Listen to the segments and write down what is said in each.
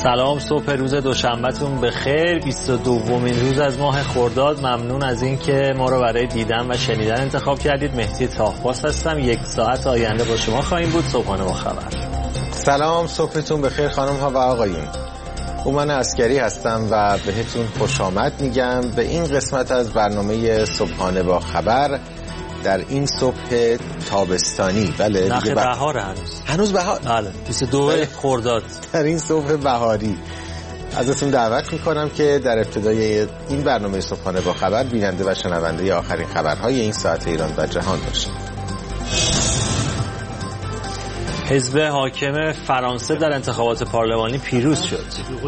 سلام، صبح روز دوشنبهتون بخیر. 22مین روز از ماه خرداد. ممنون از اینکه ما رو برای دیدن و شنیدن انتخاب کردید. مهدی تاهباس هستم. 1 ساعت آینده با شما خواهیم بود. صبحانه با خبر. سلام، صبحتون بخیر خانم ها و آقایون. من عسکری هستم و بهتون خوش آمد میگم به این قسمت از برنامه صبحانه با خبر در این صبح تابستانی. بله نخ دیگه بهار هنوز بهار. بله 22 خرداد. در این صبح بهاری ازتون دعوت میکنم که در ابتدای این برنامه صبحانه با خبر بیننده و شنونده آخرین خبرهای این ساعت ایران و جهان باشید. حزب حاکم فرانسه در انتخابات پارلمانی پیروز شد.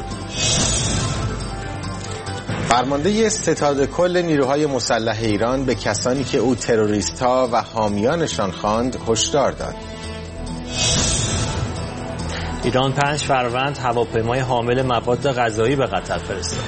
فرمانده ستاد کل نیروهای مسلح ایران به کسانی که او تروریست‌ها و حامیانشان خواند هشدار داد. ایران 5 فروند هواپیمای حامل مواد غذایی به قطر فرستاد.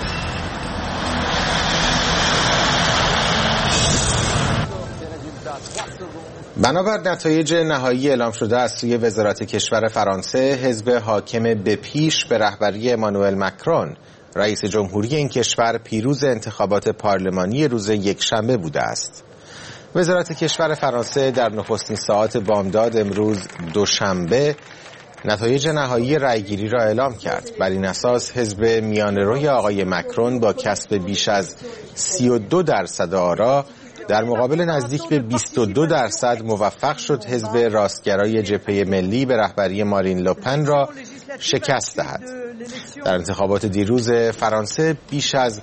بنابر نتایج نهایی اعلام شده از سوی وزارت کشور فرانسه، حزب حاکم به پیش به رهبری امانوئل مکرون رئیس جمهوری این کشور پیروز انتخابات پارلمانی روز یکشنبه بوده است. وزارت کشور فرانسه در نخستین ساعات بامداد امروز دوشنبه نتایج نهایی رأیگیری را اعلام کرد. بر این اساس حزب میانه‌روی آقای مکرون با کسب بیش از 32% آرا در مقابل نزدیک به 22% موفق شد حزب راستگرای جبهه ملی به رهبری مارین لوپن را شکست دهد. در انتخابات دیروز فرانسه بیش از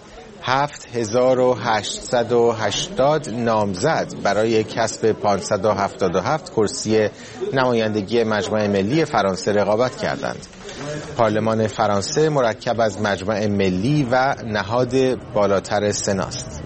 7880 نامزد برای کسب 577 کرسی نمایندگی مجمع ملی فرانسه رقابت کردند. پارلمان فرانسه مرکب از مجمع ملی و نهاد بالاتر سناست.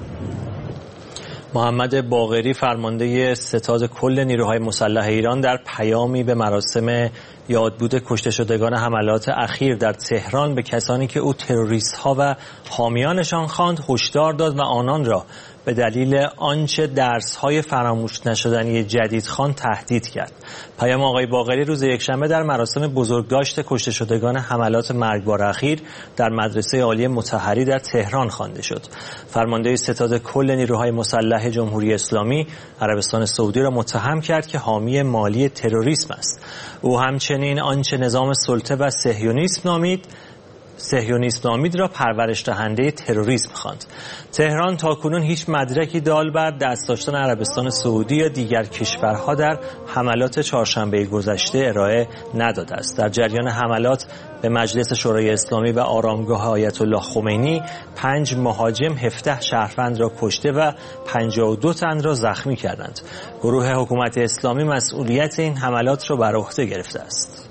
محمد باقری فرمانده ستاد کل نیروهای مسلح ایران در پیامی به مراسم یادبود کشته شدگان حملات اخیر در تهران به کسانی که او تروریست ها و حامیانشان خواند هشدار داد و آنان را به دلیل آنچه درس های فراموش نشدنی جدید خوان تهدید کرد. پیام آقای باقری روز یکشنبه در مراسم بزرگداشت کشته شدگان حملات مرگبار اخیر در مدرسه عالی مطهری در تهران خوانده شد. فرمانده ستاد کل نیروهای مسلح جمهوری اسلامی عربستان سعودی را متهم کرد که حامی مالی تروریسم است. او همچنین آنچه نظام سلطه و صهیونیسم نامید را پرورش دهنده تروریسم خواند. تهران تاکنون هیچ مدرکی دال بر دست داشتن عربستان سعودی یا دیگر کشورها در حملات چهارشنبه گذشته ارائه نداده است. در جریان حملات به مجلس شورای اسلامی و آرامگاه آیت الله خمینی 5 مهاجم 17 شهروند را کشته و 52 تن را زخمی کردند. گروه حکومت اسلامی مسئولیت این حملات را بر عهده گرفته است.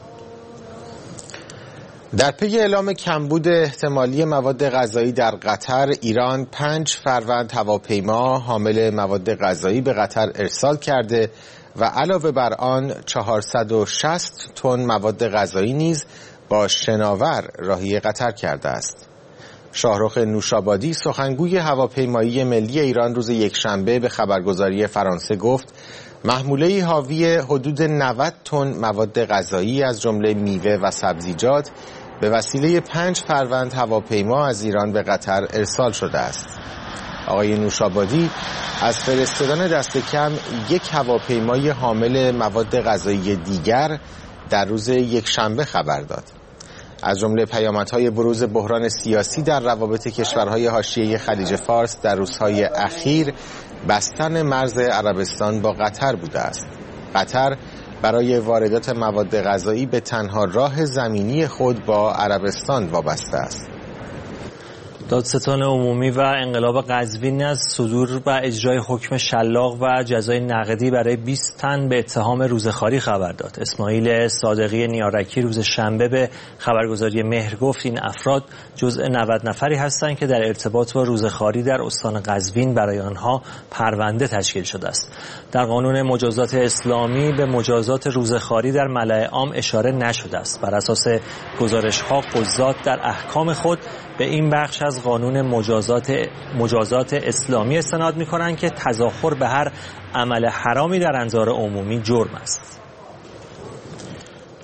در پی اعلام کمبود احتمالی مواد غذایی در قطر، ایران 5 فروند هواپیما حامل مواد غذایی به قطر ارسال کرده و علاوه بر آن 460 تن مواد غذایی نیز با شناور راهی قطر کرده است. شاهرخ نوشابادی سخنگوی هواپیمایی ملی ایران روز یکشنبه به خبرگزاری فرانسه گفت محموله‌ای حاوی حدود 90 تن مواد غذایی از جمله میوه و سبزیجات به وسیله 5 فروند هواپیما از ایران به قطر ارسال شده است. آقای نوشابادی از فرستادن دست کم 1 هواپیمای حامل مواد غذایی دیگر در روز یکشنبه خبر داد. از جمله پیامدهای بروز بحران سیاسی در روابط کشورهای حاشیه خلیج فارس در روزهای اخیر بستن مرز عربستان با قطر بوده است. قطر برای واردات مواد غذایی به تنها راه زمینی خود با عربستان وابسته است. دادستان عمومی و انقلاب قزوین از صدور و اجرای حکم شلاق و جزای نقدی برای 20 تن به اتهام روزخواری خبر داد. اسماعیل صادقی نیارکی روز شنبه به خبرگزاری مهر گفت این افراد جزء 90 نفری هستند که در ارتباط با روزخواری در استان قزوین برای آنها پرونده تشکیل شده است. در قانون مجازات اسلامی به مجازات روزخواری در ملأ عام اشاره نشده است. بر اساس گزارش‌ها قضات در احکام خود به این بخش از قانون مجازات اسلامی استناد می‌کنند که تظاهر به هر عمل حرامی در انظار عمومی جرم است.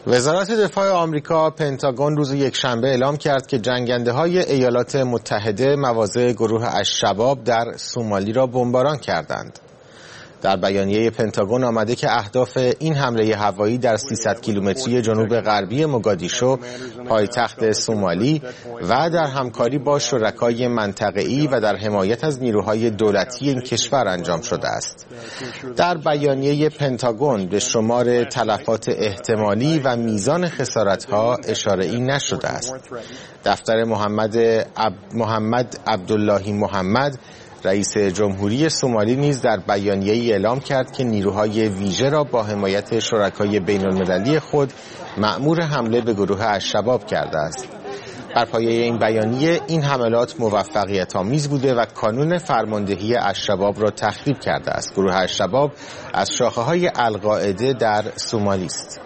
وزارت دفاع آمریکا پنتاگون روز یکشنبه اعلام کرد که جنگنده‌های ایالات متحده مواضع گروه الشباب در سومالی را بمباران کردند. در بیانیه پنتاگون آمده که اهداف این حمله هوایی در 300 کیلومتری جنوب غربی موگادیشو، پایتخت سومالی، و در همکاری با شرکای منطقه‌ای و در حمایت از نیروهای دولتی این کشور انجام شده است. در بیانیه پنتاگون به شمار تلفات احتمالی و میزان خسارت‌ها اشاره‌ای نشده است. دفتر محمد عبداللهی محمد، رئیس جمهوری سومالی، نیز در بیانیه‌ای اعلام کرد که نیروهای ویژه را با حمایت شرکای بین‌المللی خود مأمور حمله به گروه الشباب کرده است. بر پایه این بیانیه این حملات موفقیت‌آمیز بوده و کانون فرماندهی الشباب را تخریب کرده است. گروه الشباب از شاخه‌های القاعده در سومالی است.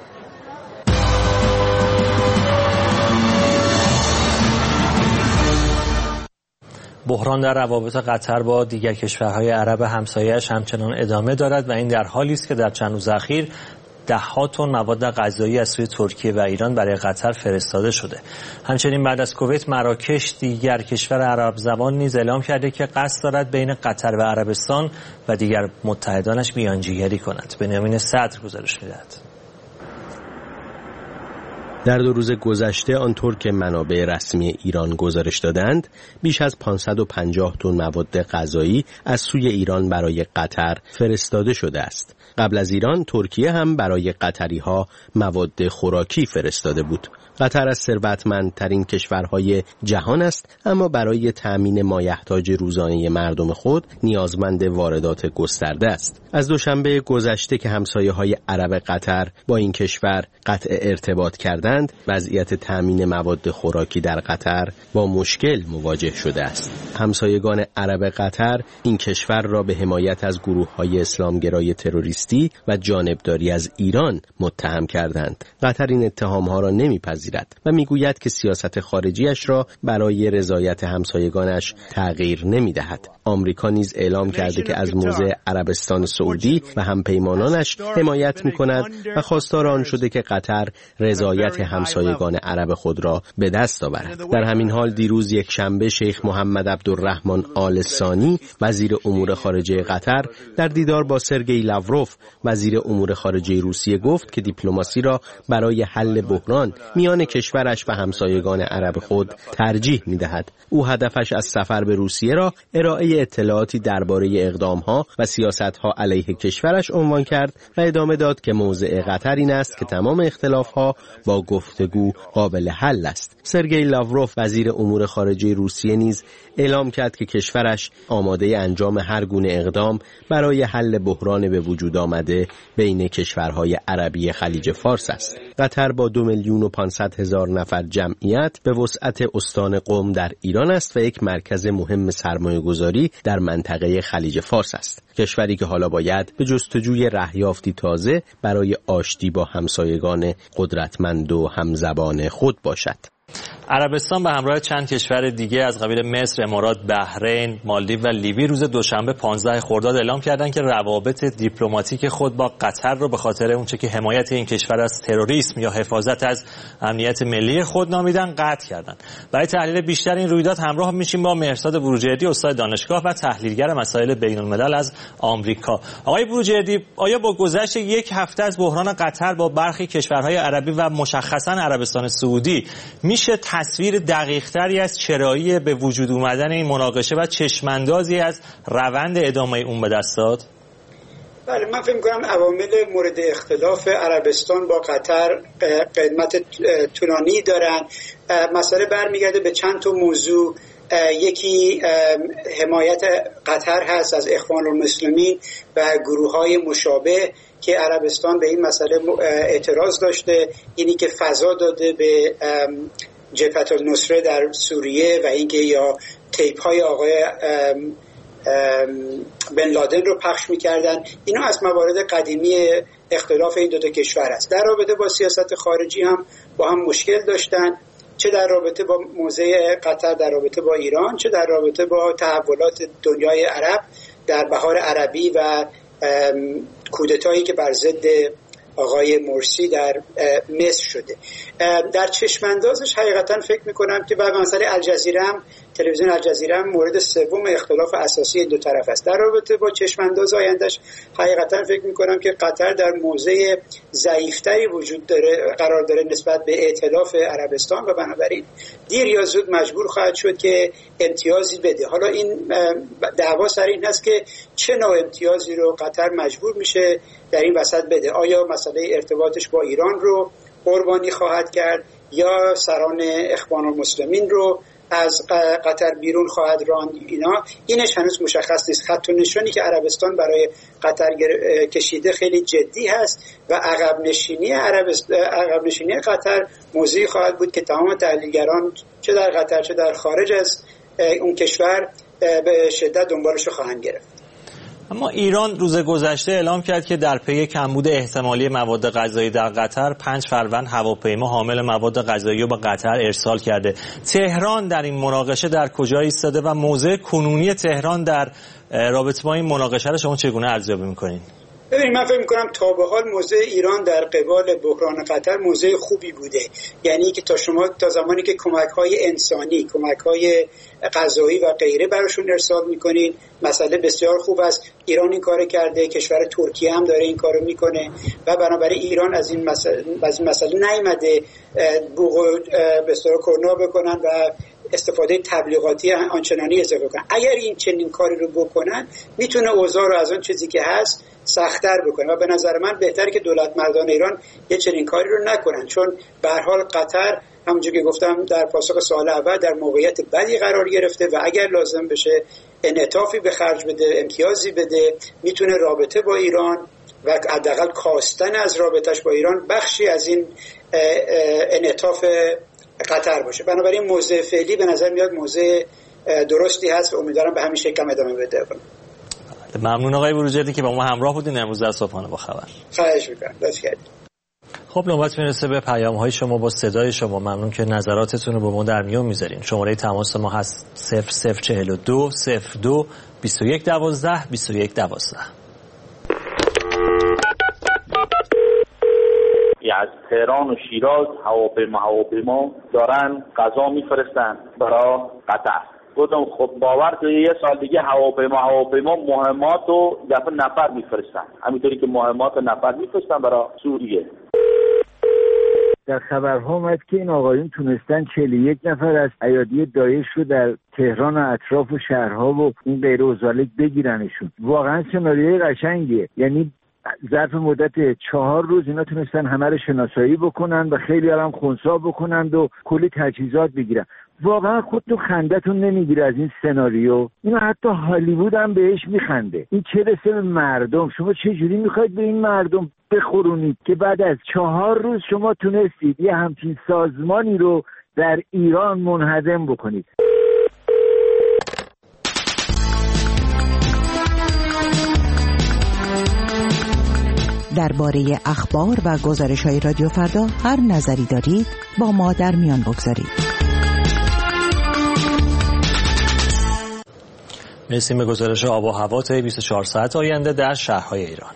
بحران در روابط قطر با دیگر کشورهای عرب همسایه‌اش همچنان ادامه دارد و این در حالی است که در چند روز اخیر ده‌ها تن مواد غذایی از سوی ترکیه و ایران برای قطر فرستاده شده. همچنین بعد از کویت، مراکش، دیگر کشور عرب زبان نیز اعلام کرده که قصد دارد بین قطر و عربستان و دیگر متحدانش میانجیگری کند. بنیامین صدر گزارش می‌دهد. در 2 روز گذشته آنطور که منابع رسمی ایران گزارش دادند، بیش از 550 تن مواد غذایی از سوی ایران برای قطر فرستاده شده است. قبل از ایران، ترکیه هم برای قطری‌ها مواد خوراکی فرستاده بود. قطر از ثروتمندترین کشورهای جهان است، اما برای تأمین مایحتاج روزانه مردم خود نیازمند واردات گسترده است. از دوشنبه گذشته که همسایه‌های عرب قطر با این کشور قطع ارتباط کردند، وضعیت تأمین مواد خوراکی در قطر با مشکل مواجه شده است. همسایگان عرب قطر این کشور را به حمایت از گروه‌های اسلامگرای تروریستی و جانبداری از ایران متهم کردند. قطر این اتهام‌ها را نمی‌پذیرد و میگوید که سیاست خارجیش را برای رضایت همسایگانش تغییر نمیدهد. آمریکا نیز اعلام کرده که از موضع عربستان سعودی و همپیمانانش حمایت می‌کند و خواستار آن شده که قطر رضایت همسایگان عرب خود را به دست آورد. در همین حال دیروز یکشنبه شیخ محمد عبدالرحمن آل ثانی، وزیر امور خارجه قطر، در دیدار با سرگئی لاوروف، وزیر امور خارجه روسیه، گفت که دیپلماسی را برای حل بحران میان کشورش و همسایگان عرب خود ترجیح می‌دهد. او هدفش از سفر به روسیه را ارائه اطلاعاتی درباره اقدام‌ها و سیاست‌ها علیه کشورش عنوان کرد و ادامه داد که موضع قطر این است که تمام اختلاف‌ها با گفتگو قابل حل است. سرگئی لاوروف، وزیر امور خارجه روسیه، نیز اعلام کرد که کشورش آماده انجام هر گونه اقدام برای حل بحران به وجود آمده بین کشورهای عربی خلیج فارس است. قطر با 2,500,000 نفر جمعیت به وسعت استان قم در ایران است و یک مرکز مهم سرمایه‌گذاری در منطقه خلیج فارس است. کشوری که حالا باید به جستجوی رهیافتی تازه برای آشتی با همسایگان قدرتمند و همزبان خود باشد. عربستان به همراه چند کشور دیگه از قبیل مصر، امارات، بحرین، مالدیو و لیبی روز دوشنبه 15 خرداد اعلام کردند که روابط دیپلماتیک خود با قطر رو به خاطر اونچه که حمایت این کشور از تروریسم یا حفاظت از امنیت ملی خود نامیدن قطع کردند. برای تحلیل بیشتر این رویداد همراه میشیم با مهرزاد بروجردی، استاد دانشگاه و تحلیلگر مسائل بین‌الملل از آمریکا. آقای بروجردی، آیا با گذشت یک هفته از بحران قطر با برخی کشورهای عربی و مشخصاً عربستان سعودی میشه تصویر دقیق‌تری از چرایی به وجود اومدن این مناقشه و چشم‌اندازی از روند ادامه اون به دست داد؟ بله، من فکر می‌کنم عوامل مورد اختلاف عربستان با قطر قدمت طولانی دارن. مسئله برمیگرده به چند تا موضوع. یکی حمایت قطر هست از اخوان المسلمین و گروه‌های مشابه که عربستان به این مسئله اعتراض داشته، اینی که فضا داده به جبهت النصره در سوریه و اینکه یا تیپ‌های آقای بن لادن رو پخش می‌کردن. اینا از موارد قدیمی اختلاف این دو تا کشور است. در رابطه با سیاست خارجی هم با هم مشکل داشتن، چه در رابطه با موضع قطر در رابطه با ایران، چه در رابطه با تحولات دنیای عرب در بهار عربی و کودتایی که بر ضد آقای مرسی در مصر شده. در چشماندازش حقیقتا فکر میکنم که بعد مسئله الجزیره هم، تلویزیون الجزیره هم مورد سوم اختلاف اساسی دو طرف است. در رابطه با چشمانداز آیندهش حقیقتا فکر میکنم که قطر در موضع ضعیفتری وجود داره قرار داره نسبت به ائتلاف عربستان و بنابراین دیر یا زود مجبور خواهد شد که امتیازی بده. حالا این دعوا سر این هست که چه نوع امتیازی رو قطر مجبور میشه در این وسط بده. آیا مسئله ارتباطش با ایران رو قربانی خواهد کرد یا سران اخوان المسلمین رو از قطر بیرون خواهد راند؟ اینش هنوز مشخص نیست. خط و نشانی که عربستان برای قطر کشیده خیلی جدی هست و عقب نشینی قطر موضوعی خواهد بود که تمام تحلیلگران چه در قطر چه در خارج از اون کشور به شدت دنبالش رو خواهند گرفت. اما ایران روز گذشته اعلام کرد که در پی کمبود احتمالی مواد غذایی در قطر 5 فروند هواپیما حامل مواد غذایی رو به قطر ارسال کرده. تهران در این مناقشه در کجا ایستاده و موضع کنونی تهران در رابطه با این مناقشه رو شما چگونه ارزیابی می‌کنید؟ ببینید، من فکر می‌کنم تا به حال موضع ایران در قبال بحران قطر موضع خوبی بوده. یعنی که تا زمانی که کمک‌های انسانی، کمک‌های غذایی و غیره براشون ارسال می‌کنید، مسئله بسیار خوب است. ایران این کارو کرده، کشور ترکیه هم داره این کارو می‌کنه و بنابراین ایران از این مسئله نیامده بوق به اصطلاح کرنا بکنن و استفاده تبلیغاتی آنچنانی اضافه کنن. اگر این چنین کاری رو بکنن میتونه اوضاع رو از اون چیزی که هست سخت‌تر بکنه و به نظر من بهتره که دولت مردان ایران یه چنین کاری رو نکنن، چون به هر حال قطر همونجوری که گفتم در پاسخ سوال اول در موقعیت بدی قرار گرفته و اگر لازم بشه انعطافی به خرج بده، امتیازی بده، میتونه رابطه با ایران و حداقل کاستن از رابطش با ایران بخشی از این انعطاف قطر باشه. بنابراین موضع فعلی به نظر میاد موضع درستی هست و امیدوارم به همین شکل هم ادامه بده. ممنون آقای بروجردی که با ما همراه بودین امروز در صبحانه با خبر. خواهش می‌کنم. لطف کردید. خب نوبت میرسه به پیام‌های شما با صدای شما. ممنون که نظراتتون رو با ما در میون میذارین. شماره تماس ما هست 0042 02 21 12 21 12. از تهران و شیراز هواپیما دارن غذا میفرستن برای قطر. گفتم خب باور کنید یه سال دیگه هواپیما مهمات و دفعه نفر میفرستن، همینطوری که مهمات و نفر میفرستن برای سوریه. در خبرها اومد که این آقایون تونستن 41 نفر از ایادی داعش رو در تهران و اطراف و شهرها و این غیر اوزالک بگیرنشون. واقعا سناریوی قشنگیه. یعنی ظرف مدت 4 روز اینا تونستن همه رو شناسایی بکنن و خیلی هم خنثی بکنن و کلی تجهیزات بگیرن. واقعا خودتون خندتون نمیگیره از این سناریو؟ اینو حتی هالیوود هم بهش میخنده. این چه رسه به مردم؟ شما چه جوری میخواید به این مردم بخورونید که بعد از 4 روز شما تونستید یه همچین سازمانی رو در ایران منهدم بکنید؟ درباره اخبار و گزارش‌های رادیو فردا هر نظری دارید با ما در میان بگذارید. مرسی. به گزارش آب و هوا تا 24 ساعت آینده در شهرهای ایران.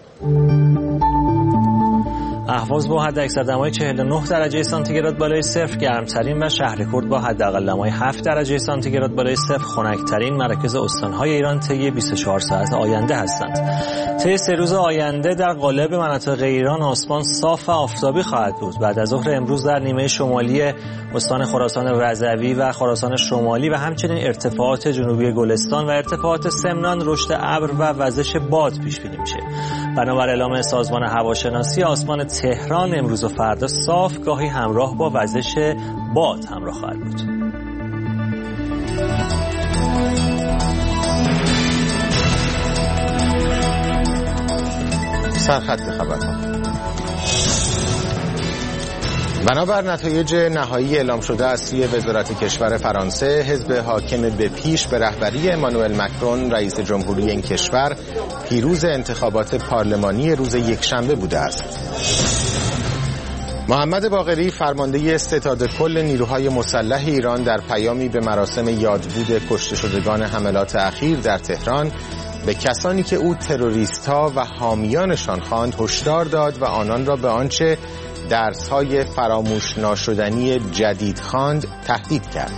اهواز با حداکثر دمای 49 درجه سانتیگراد بالای صفر گرمترین و شهرکرد با حداقل دمای 7 درجه سانتیگراد بالای صفر خنک‌ترین مراکز استان‌های ایران طی 24 ساعت آینده هستند. طی 3 روز آینده در قالب مناطق ایران آسمان صاف و آفتابی خواهد بود. بعد از ظهر امروز در نیمه شمالی استان خراسان رضوی و خراسان شمالی و همچنین ارتفاعات جنوبی گلستان و ارتفاعات سمنان رشد ابر و وزش باد پیش بینی میشه. بنابر اعلام سازمان هواشناسی آسمان تهران امروز و فردا صاف گاهی همراه با وزش باد همراه خواهد بود. سرخط خبرها. بنابر نتایج نهایی اعلام شده از سوی وزارت کشور فرانسه، حزب حاکم به پیش به رهبری امانوئل مکرون رئیس جمهوری این کشور پیروز انتخابات پارلمانی روز یکشنبه بوده است. محمد باقری فرمانده ستاد کل نیروهای مسلح ایران در پیامی به مراسم یادبود کشته شدگان حملات اخیر در تهران به کسانی که او تروریست‌ها و حامیانشان خواند هشدار داد و آنان را به آنچه درس‌های فراموش ناشدنی جدید خواند تهدید کرد.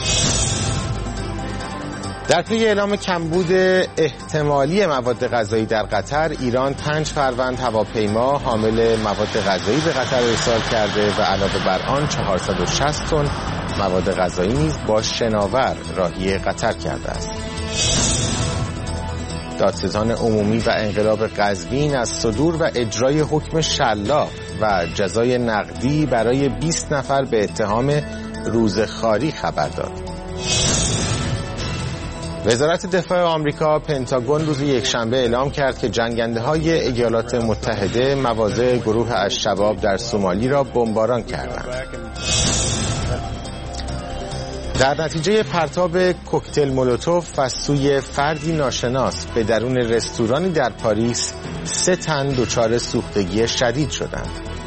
در پی اعلام کمبود احتمالی مواد غذایی در قطر، ایران 5 فروند هواپیما حامل مواد غذایی به قطر ارسال کرده و علاوه بر آن 460 تن مواد غذایی نیز با شناور راهی قطر کرده است. دادستان عمومی و انقلاب قزوین از صدور و اجرای حکم شلاق و جزای نقدی برای 20 نفر به اتهام روزخواری خبر داد. وزارت دفاع آمریکا پنتاگون روز یکشنبه اعلام کرد که جنگنده‌های ایالات متحده مواضع گروه الشباب در سومالی را بمباران کردند. در نتیجه پرتاب کوکتل مولوتوف از سوی فردی ناشناس به درون رستورانی در پاریس 3 تن دچار سوختگی شدید شدند.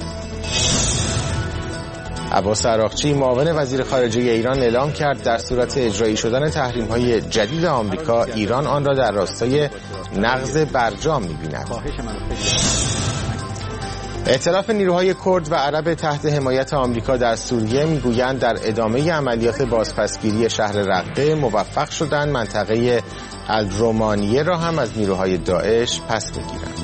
عباس عراقچی معاون وزیر خارجه ایران اعلام کرد در صورت اجرایی شدن تحریم‌های جدید آمریکا، ایران آن را در راستای نقض برجام می‌بیند. ائتلاف نیروهای کرد و عرب تحت حمایت آمریکا در سوریه میگویند در ادامه عملیات بازپسگیری شهر رقه موفق شدند منطقه الرومانیه را هم از نیروهای داعش پس بگیرند.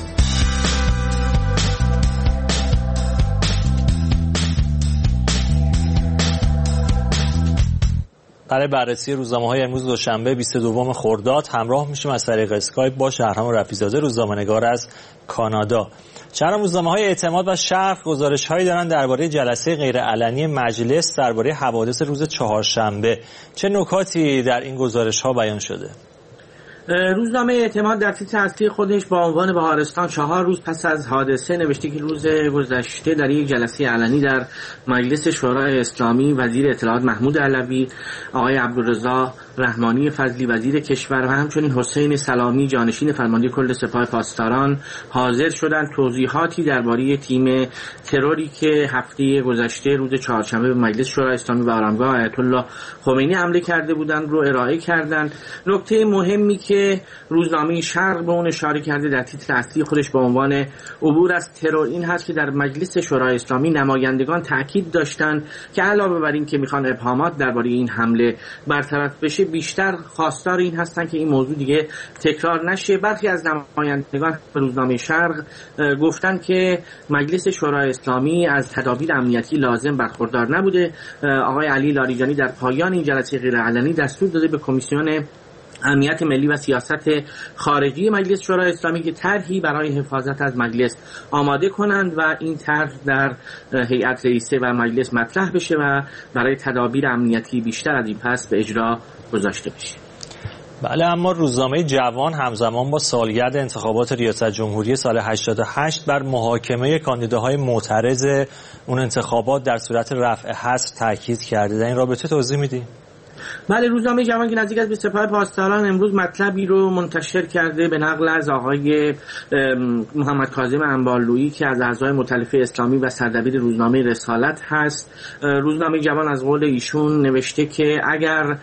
برای بررسی روزنامه‌های امروز دوشنبه 22 خرداد همراه میشیم از طریق اسکایپ با شهرام رفیع‌زاده، روزنامه‌نگار از کانادا. چند روزنامه‌های اعتماد و شرق گزارش‌هایی دارند درباره جلسه غیرعلنی مجلس درباره حوادث روز چهارشنبه. چه نکاتی در این گزارش‌ها بیان شده؟ روزنامه اعتماد در تیتر اصلی خودش با عنوان بهارستان 4 روز پس از حادثه نوشته که روز گذشته در یک جلسه علنی در مجلس شورای اسلامی وزیر اطلاعات محمود علوی، آقای عبدالرضا رحمانی فضلی وزیر کشور و همچنین حسین سلامی جانشین فرمانده کل سپاه پاسداران حاضر شدند توضیحاتی درباره تیم تروری که هفته گذشته روز چهارشنبه به مجلس شورای اسلامی و آرامگاه آیت الله خمینی حمله کرده بودند رو ارائه کردند. نکته مهمی که روزنامه شرق به اون اشاره کرده در تیتر اصلی خودش با عنوان عبور از ترور این هست که در مجلس شورای اسلامی نمایندگان تاکید داشتند که علاوه بر این که میخوان ابهامات درباره این حمله برطرف بشه، بیشتر خواستار این هستند که این موضوع دیگه تکرار نشه. برخی از نمایندگان به روزنامه شرق گفتند که مجلس شورای اسلامی از تدابیر امنیتی لازم برخوردار نبوده. آقای علی لاریجانی در پایان این جلسه غیرعلنی دستور داده به کمیسیون امنیت ملی و سیاست خارجی مجلس شورای اسلامی که طرحی برای حفاظت از مجلس آماده کنند و این طرح در هیئت رئیسه و مجلس مطرح بشه و برای تدابیر امنیتی بیشتر از این پس به اجرا گذاشته بشه. بله، اما روزنامه جوان همزمان با سالگرد انتخابات ریاست جمهوری سال 88 بر محاکمه کاندیداهای معترض اون انتخابات در صورت رفع حظر تاکید کرده. در این رابطه توضیح میدید؟ بله، روزنامه جوان که نزدیک است به سپاه پاسداران امروز مطلبی رو منتشر کرده به نقل از آقای محمد کاظم انبارلویی که از اعضای مؤتلفه اسلامی و سردبیر روزنامه رسالت هست. روزنامه جوان از قول ایشون نوشته که اگر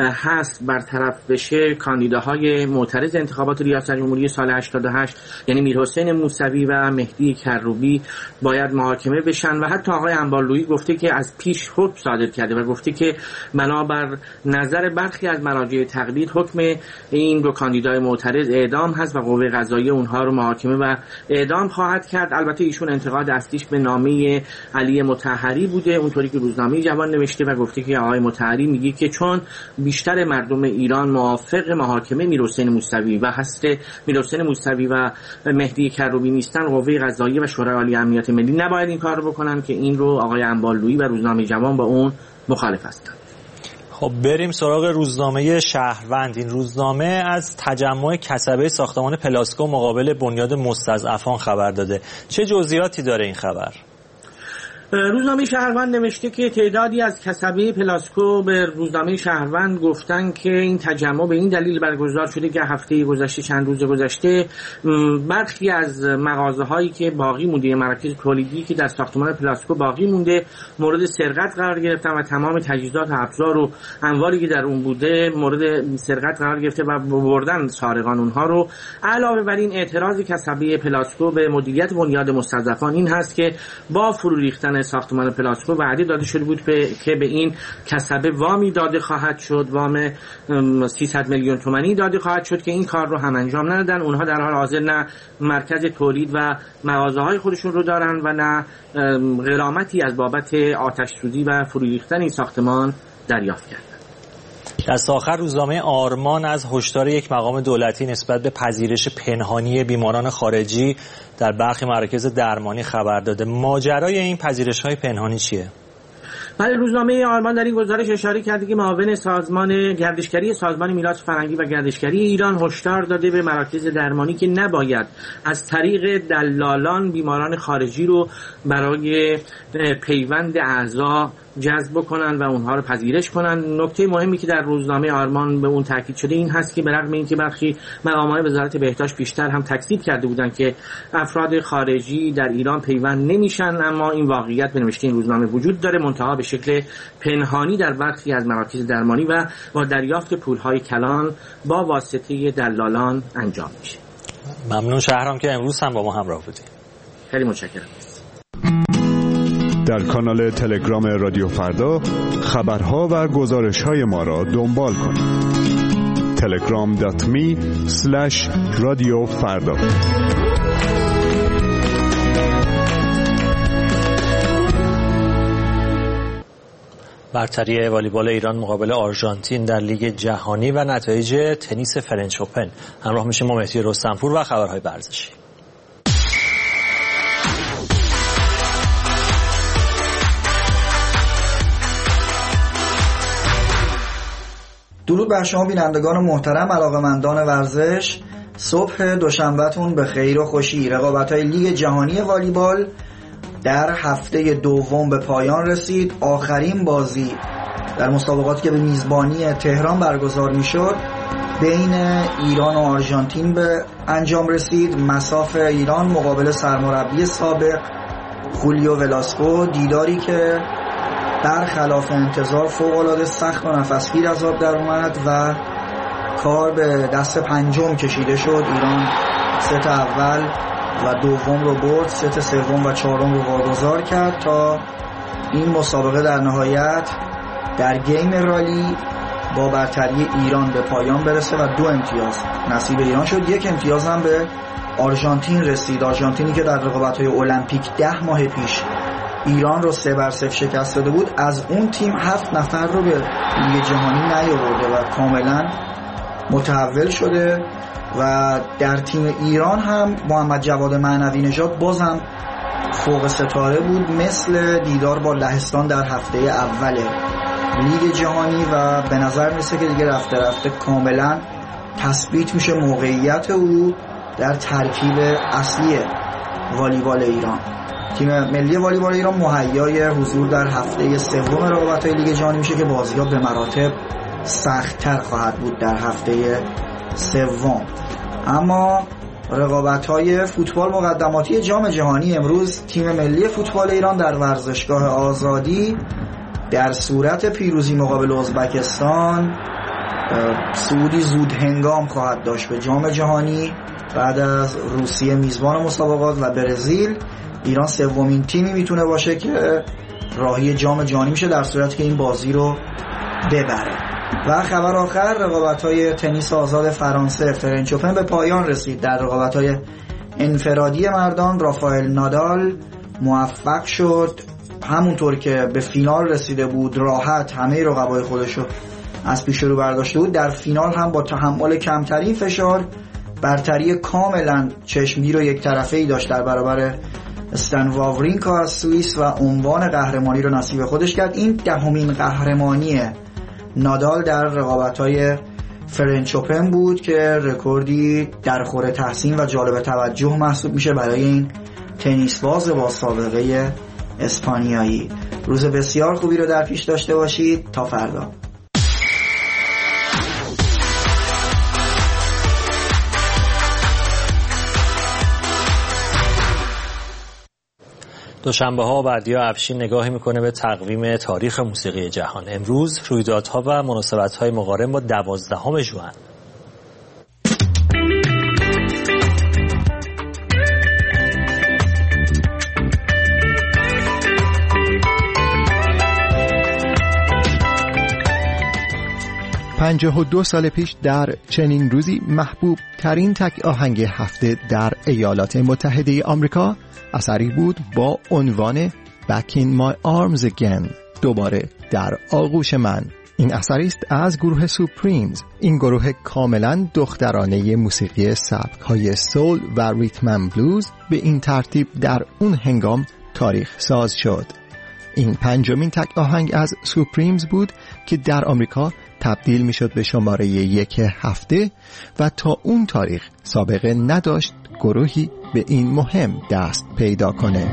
حذف برطرف بشه کاندیداهای معترض انتخابات ریاست جمهوری سال 88 یعنی میرحسین موسوی و مهدی کروبی باید محاکمه بشن و حتی آقای انبارلویی گفته که از پیش حکم صادر کرده و گفته که بنابر نظر برخی از مراجع تقلید حکم این دو کاندیدای معترض اعدام هست و قوه قضاییه اونها رو محاکمه و اعدام خواهد کرد. البته ایشون انتقاد اصلیش به نامه علی مطهری بوده، اونطوری که روزنامه جوان نوشته و گفته که آقای مطهری میگه که چون بیشتر مردم ایران موافق محاکمه میرحسین موسوی و هست میرحسین موسوی و مهدی کروبی نیستن، قوه قضاییه و شورای عالی امنیت ملی نباید این کار رو بکنن که این رو آقای انبارلویی و روزنامه جوان با اون مخالف هستند. خب بریم سراغ روزنامه شهروند. این روزنامه از تجمع کسبه ساختمان پلاسکو مقابل بنیاد مستضعفان خبر داده. چه جزئیاتی داره این خبر؟ روزنامه شهروند نوشته که تعدادی از کسبه پلاسکو به روزنامه شهروند گفتن که این تجمع به این دلیل برگزار شده که هفته گذشته چند روز گذشته برخی از مغازه‌هایی که باقی مونده، مراکز تولیدی که در ساختمان پلاسکو باقی مونده مورد سرقت قرار گرفتن و تمام تجهیزات و ابزار و اموالی که در اون بوده مورد سرقت قرار گرفته و بردن سارقان اونها رو. علاوه بر این اعتراض کسبه پلاسکو به مدیریت بنیاد مستضعفان این هست که با فرو ریختن ساختمان پلاسکو وعده داده شده بود که به این کسبه وامی داده خواهد شد، وام 300 میلیون تومانی داده خواهد شد که این کار رو هم انجام ندادن. اونها در حال حاضر نه مرکز تولید و مغازه‌های خودشون رو دارن و نه غرامتی از بابت آتش سوزی و فرو ریختن این ساختمان دریافت کردن. دست آخر روزنامه آرمان از هشدار یک مقام دولتی نسبت به پذیرش پنهانی بیماران خارجی در برخی مراکز درمانی خبر داده. ماجرای این پذیرش‌های پنهانی چیه؟ بله، روزنامه آرمان در این گزارش اشاره کرده که معاون سازمان گردشگری سازمان میراث فرهنگی و گردشگری ایران هشدار داده به مراکز درمانی که نباید از طریق دلالان بیماران خارجی رو برای پیوند اعضا جذب کنن و اونها رو پذیرش کنن. نکته مهمی که در روزنامه آرمان به اون تاکید شده این هست که به رغم اینکه برخی مقامات وزارت بهداشت بیشتر هم تکذیب کرده بودن که افراد خارجی در ایران پیوند نمیشن، اما این واقعیت به نوشته این روزنامه وجود داره، منتها به شکل پنهانی در برخی از مراکز درمانی و با دریافت پولهای کلان با واسطه دلالان انجام میشه. ممنون شهرام که امروز هم با ما همراه بودید. خیلی متشکرم. در کانال تلگرام رادیو فردا خبرها و گزارش‌های ما را دنبال کنید. telegram.me/رادیو فردا. برتری والیبال ایران مقابل آرژانتین در لیگ جهانی و نتایج تنیس فرنچ اوپن. همراه میشیم با مهدی رستمپور و خبرهای ورزشی. درود بر شما بینندگان محترم، علاقه‌مندان ورزش. صبح دوشنبهتون به خیر و خوشی. رقابت‌های لیگ جهانی والیبال در هفته دوم به پایان رسید. آخرین بازی در مسابقاتی که به میزبانی تهران برگزار میشد بین ایران و آرژانتین به انجام رسید. مصاف ایران مقابل سرمربی سابق خولیو ولاسکو، دیداری که برخلاف انتظار فوق‌العاده سخت و نفسگیر از آب در اومد و کار به دست پنجم کشیده شد. ایران ست اول و دوم رو برد، ست سوم و چهارم رو واگذار کرد تا این مسابقه در نهایت در گیم رالی با برتری ایران به پایان برسه و 2 امتیاز نصیب ایران شد. 1 امتیاز هم به آرژانتین رسید. آرژانتینی که در رقابت‌های المپیک 10 ماه پیش ایران رو 3-0 شکست داده بود، از اون تیم 7 نفر رو به لیگ جهانی نیاورده و کاملا متحول شده. و در تیم ایران هم محمد جواد معنوی نژاد بازم فوق ستاره بود، مثل دیدار با لهستان در هفته اول لیگ جهانی و به نظر میرسه که دیگه رفته رفته کاملا تثبیت میشه موقعیت او در ترکیب اصلی والیبال ایران. تیم ملی والیبال ایران مهیای حضور در هفته سوم رقابت‌های لیگ جهانی میشه که بازی‌ها به مراتب سخت‌تر خواهد بود در هفته سوم. اما رقابت‌های فوتبال مقدماتی جام جهانی امروز تیم ملی فوتبال ایران در ورزشگاه آزادی در صورت پیروزی مقابل ازبکستان صعودی زود هنگام خواهد داشت به جام جهانی. بعد از روسیه میزبان مسابقات و برزیل، ایران سومین تیمی میتونه باشه که راهی جام جهانی میشه در صورتی که این بازی رو ببره. و خبر آخر، رقابت‌های تنیس آزاد فرانسه فرنچ اوپن به پایان رسید. در رقابت‌های انفرادی مردان رافائل نادال موفق شد همونطور که به فینال رسیده بود راحت همه رقبای خودش رو از پیش رو برداشته بود، در فینال هم با تحمل کمترین فشار برتری کاملا چشمگیر و یک طرفه‌ای داشت در برابر استن واورینکا از سوئیس و عنوان قهرمانی رو نصیب خودش کرد. این 10مین قهرمانی نادال در رقابت‌های فرنچ اوپن بود که رکوردی در خور تحسین و جالب توجه محسوب میشه برای این تنیس باز با سابقه اسپانیایی. روز بسیار خوبی رو در پیش داشته باشید. تا فردا. دوشنبه ها بردیا افشین نگاهی میکنه به تقویم تاریخ موسیقی جهان. امروز رویدادها و مناسبت‌های مقارن با 12 ژوئن. پنجاه و 52 سال پیش در چنین روزی محبوب ترین تک آهنگ هفته در ایالات متحده آمریکا اثری بود با عنوان Back in My Arms Again، دوباره در آغوش من. این اثری است از گروه سوپریمز. این گروه کاملا دخترانه موسیقی سبک‌های سول و ریتم بلوز به این ترتیب در اون هنگام تاریخ ساز شد. این پنجمین تک آهنگ از سوپریمز بود که در آمریکا تبدیل می شد به شماره 1 هفته و تا اون تاریخ سابقه نداشت گروهی به این مهم دست پیدا کنه.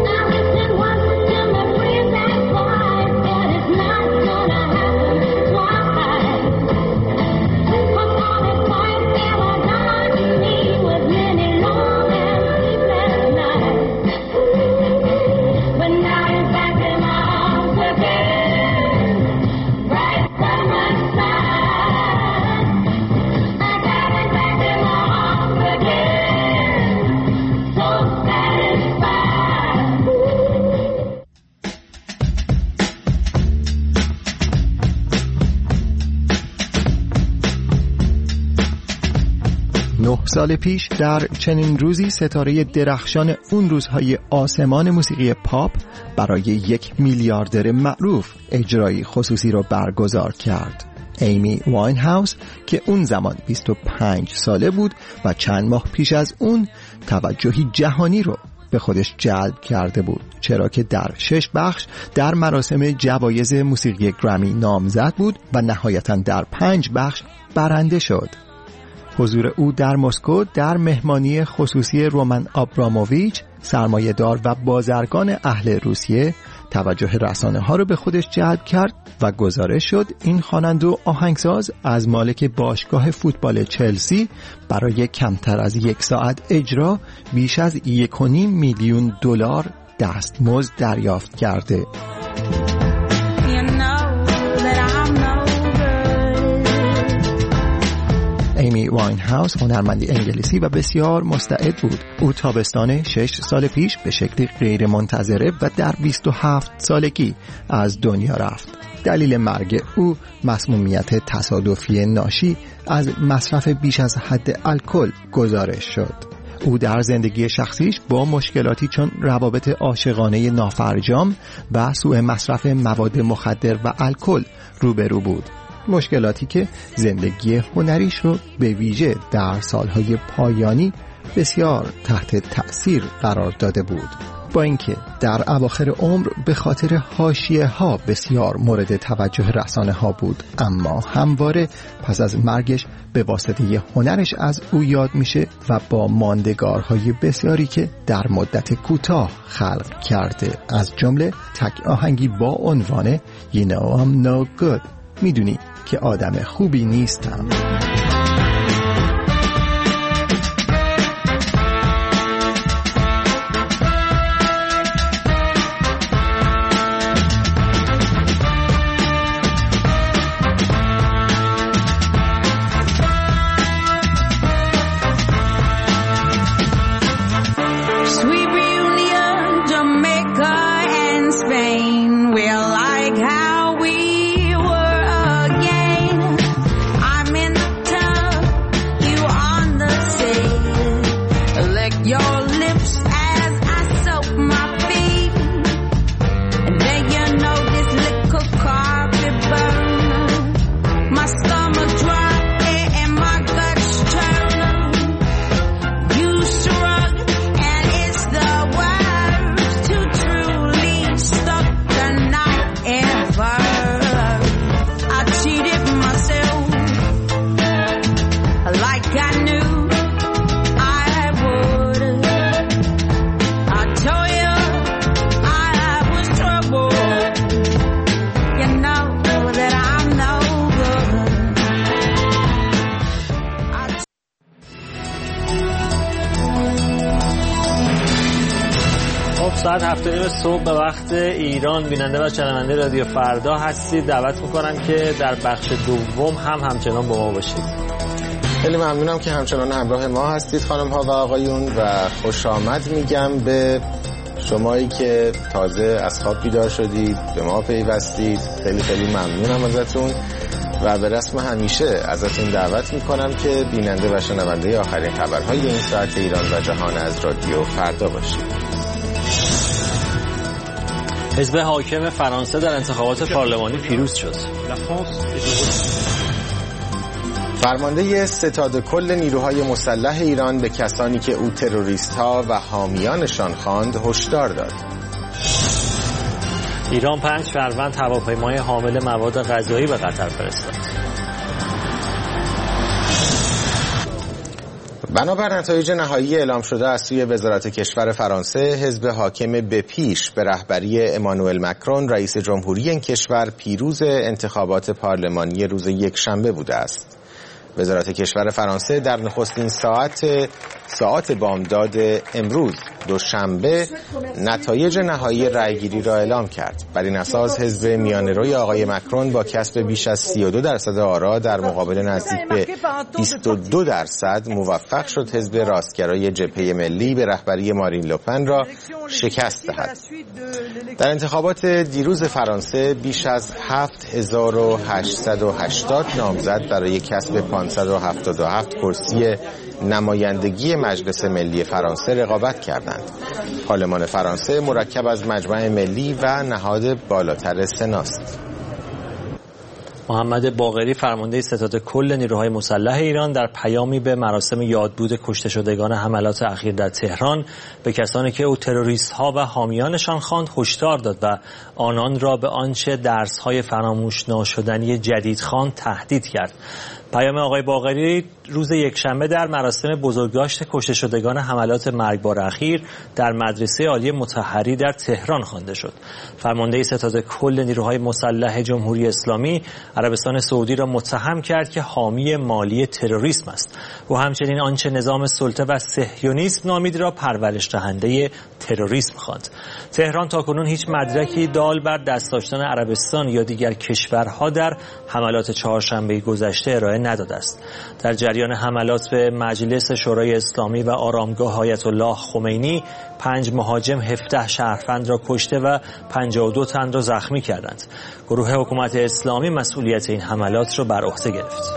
سال پیش در چنین روزی ستاره درخشان اون روزهای آسمان موسیقی پاپ برای 1 میلیاردر معروف اجرایی خصوصی رو برگزار کرد. ایمی واینهاوس که اون زمان 25 ساله بود و چند ماه پیش از اون توجهی جهانی رو به خودش جلب کرده بود، چرا که در 6 بخش در مراسم جوایز موسیقی گرمی نامزد بود و نهایتاً در 5 بخش برنده شد. حضور او در مسکو در مهمانی خصوصی رومن آبراموویچ، سرمایه‌دار و بازرگان اهل روسیه، توجه رسانه‌ها را به خودش جلب کرد و گزارش شد این خواننده و آهنگساز از مالک باشگاه فوتبال چلسی برای کمتر از 1 ساعت اجرا بیش از 1.5 میلیون دلار دستمزد دریافت کرده. ایمی واینهاوس هنرمندی انگلیسی و بسیار مستعد بود. او تابستان 6 سال پیش به شکلی غیر منتظره و در 27 سالگی از دنیا رفت. دلیل مرگ او مسمومیت تصادفی ناشی از مصرف بیش از حد الکل گزارش شد. او در زندگی شخصیش با مشکلاتی چون روابط عاشقانه نافرجام و سوء مصرف مواد مخدر و الکل روبرو بود. مشکلاتی که زندگی هنریش رو به ویژه در سالهای پایانی بسیار تحت تأثیر قرار داده بود. با اینکه در اواخر عمر به خاطر حاشیه‌ها بسیار مورد توجه رسانه‌ها بود، اما همواره پس از مرگش به واسطه هنرش از او یاد میشه و با ماندگارهای بسیاری که در مدت کوتاه خلق کرده، از جمله تک آهنگی با عنوان You Know I'm No Good، میدونی که آدم خوبی نیستم. ساعت 7:30 صبح به وقت ایران بیننده و شنونده رادیو فردا هستید. دعوت میکنم که در بخش دوم همچنان با ما باشید. خیلی ممنونم که همچنان همراه ما هستید خانم ها و آقایون و خوش آمد میگم به شمایی که تازه از خواب بیدار شدید، به ما پیوستید. خیلی ممنونم ازتون و به رسم همیشه ازتون دعوت میکنم که بیننده و شنونده آخرین خبرهای این ساعت ایران و جهان از رادیو فردا باشید. حزب حاکم فرانسه در انتخابات پارلمانی پیروز شد. فرمانده ستاد کل نیروهای مسلح ایران به کسانی که او تروریست ها و حامیانشان خواند هشدار داد. ایران 5 فروند هواپیمای حامل مواد غذایی به قطر فرستاد. بنابر نتایج نهایی اعلام شده از سوی وزارت کشور فرانسه، حزب حاکم به پیش به رهبری امانوئل مکرون رئیس جمهوری این کشور پیروز انتخابات پارلمانی روز یکشنبه بوده است. وزارت کشور فرانسه در نخستین ساعت بامداد امروز دوشنبه نتایج نهایی رأیگیری را اعلام کرد. بر این اساس حزب میانه‌روی آقای مکرون با کسب بیش از 32% آرا در مقابل نزدیک به 22% موفق شد حزب راستگرای جبهه ملی به رهبری مارین لوپن را شکست دهد. در انتخابات دیروز فرانسه بیش از 7880 نامزد برای کسب 577 کرسی نمایندگی مجلس ملی فرانسه رقابت کردند. پارلمان فرانسه مرکب از مجمع ملی و نهاد بالاتر سناست. محمد باقری فرمانده ستاد کل نیروهای مسلح ایران در پیامی به مراسم یادبود کشته شدگان حملات اخیر در تهران به کسانی که او تروریست ها و حامیانشان خواند هشدار داد و آنان را به آنچه درس های فراموش ناشدنی جدید خواند تهدید کرد. پیام آقای باقری روز یکشنبه در مراسم بزرگداشت کشته شدگان حملات مرگبار اخیر در مدرسه عالی مطهری در تهران خوانده شد. فرمانده ستاد کل نیروهای مسلح جمهوری اسلامی عربستان سعودی را متهم کرد که حامی مالی تروریسم است. او همچنین آنچه نظام سلطه و صهیونیسم نامید را پرورش دهنده تروریسم خواند. تهران تاکنون هیچ مدرکی دال بر دست داشتن عربستان یا دیگر کشورها در حملات چهارشنبه گذشته ارائه نداده است. در جریان حملات به مجلس شورای اسلامی و آرامگاه آیت الله خمینی 5 مهاجم 17 شهروند را کشته و 52 تن را زخمی کردند. گروه حکومت اسلامی مسئولیت این حملات را بر عهده گرفت.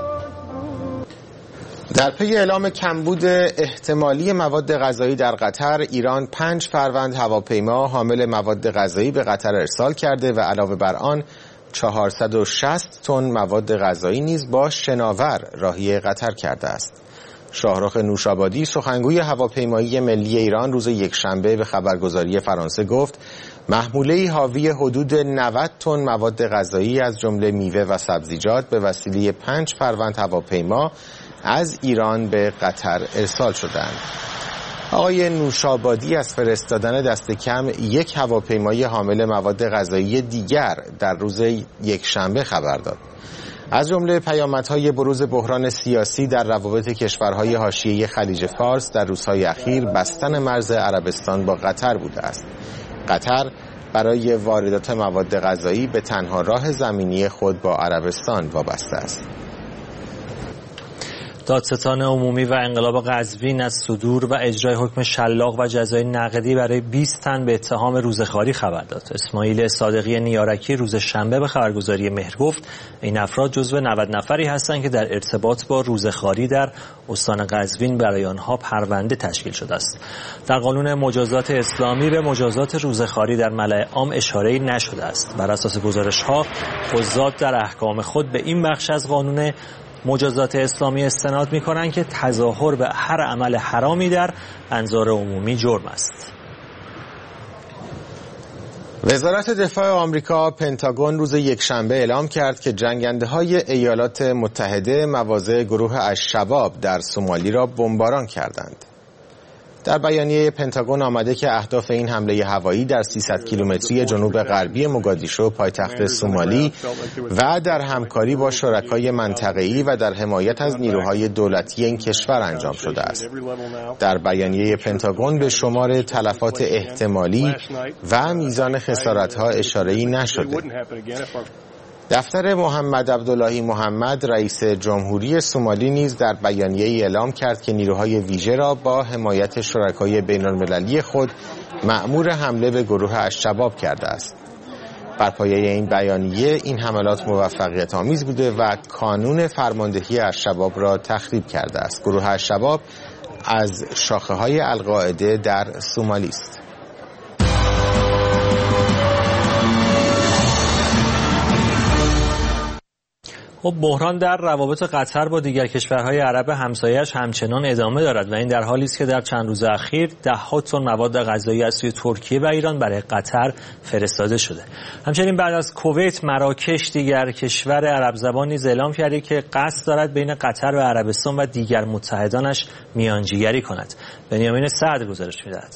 در پی اعلام کمبود احتمالی مواد غذایی در قطر، ایران 5 فروند هواپیما حامل مواد غذایی به قطر ارسال کرده و علاوه بر آن 460 تن مواد غذایی نیز با شناور راهی قطر کرده است. شاهرخ نوشابادی سخنگوی هواپیمایی ملی ایران روز یکشنبه به خبرگزاری فرانسه گفت محموله‌ای حاوی حدود 90 تن مواد غذایی از جمله میوه و سبزیجات به وسیله 5 فروند هواپیما از ایران به قطر ارسال شدند. آقای نوشابادی از فرستادن دست کم 1 هواپیمای حامل مواد غذایی دیگر در روز یکشنبه خبر داد. از جمله پیامدهای بروز بحران سیاسی در روابط کشورهای حاشیه خلیج فارس در روزهای اخیر بستن مرز عربستان با قطر بوده است. قطر برای واردات مواد غذایی به تنها راه زمینی خود با عربستان وابسته است. دادستان عمومی و انقلاب قزوین از صدور و اجرای حکم شلاق و جزای نقدی برای 20 تن به اتهام روزخواری خبر داد. اسماعیل صادقی نیارکی روز شنبه به خبرگزاری مهر گفت این افراد جزو 90 نفری هستند که در ارتباط با روزخواری در استان قزوین برای آنها پرونده تشکیل شده است. در قانون مجازات اسلامی به مجازات روزخواری در ملأ عام اشاره‌ای نشده است. بر اساس گزارش‌ها قضات در احکام خود به این بخش از قانون مجازات اسلامی استناد می‌کنند که تظاهر به هر عمل حرامی در انظار عمومی جرم است. وزارت دفاع آمریکا پنتاگون روز یکشنبه اعلام کرد که جنگنده‌های ایالات متحده مواضع گروه الشباب در سومالی را بمباران کردند. در بیانیه پنتاگون آمده که اهداف این حمله هوایی در 300 کیلومتری جنوب غربی موگادیشو پایتخت سومالی و در همکاری با شرکای منطقه‌ای و در حمایت از نیروهای دولتی این کشور انجام شده است. در بیانیه پنتاگون به شمار تلفات احتمالی و میزان خسارت‌ها اشاره‌ای نشده. دفتر محمد عبداللهی محمد رئیس جمهوری سومالی نیز در بیانیه‌ای اعلام کرد که نیروهای ویژه را با حمایت شرکای بین‌المللی خود مأمور حمله به گروه الشباب کرده است. بر پایه این بیانیه این حملات موفقیت آمیز بوده و کانون فرماندهی الشباب را تخریب کرده است. گروه الشباب از شاخه‌های القاعده در سومالی است. بحران در روابط قطر با دیگر کشورهای عرب همسایه‌اش همچنان ادامه دارد و این در حالی است که در چند روز اخیر ده‌ها تن مواد غذایی از سوی ترکیه و ایران برای قطر فرستاده شده. همچنین بعد از کویت، مراکش دیگر کشور عرب زبان نیز اعلام کرده که قصد دارد بین قطر و عربستان و دیگر متحدانش میانجیگری کند. بنیامین سعد گزارش می‌دهد.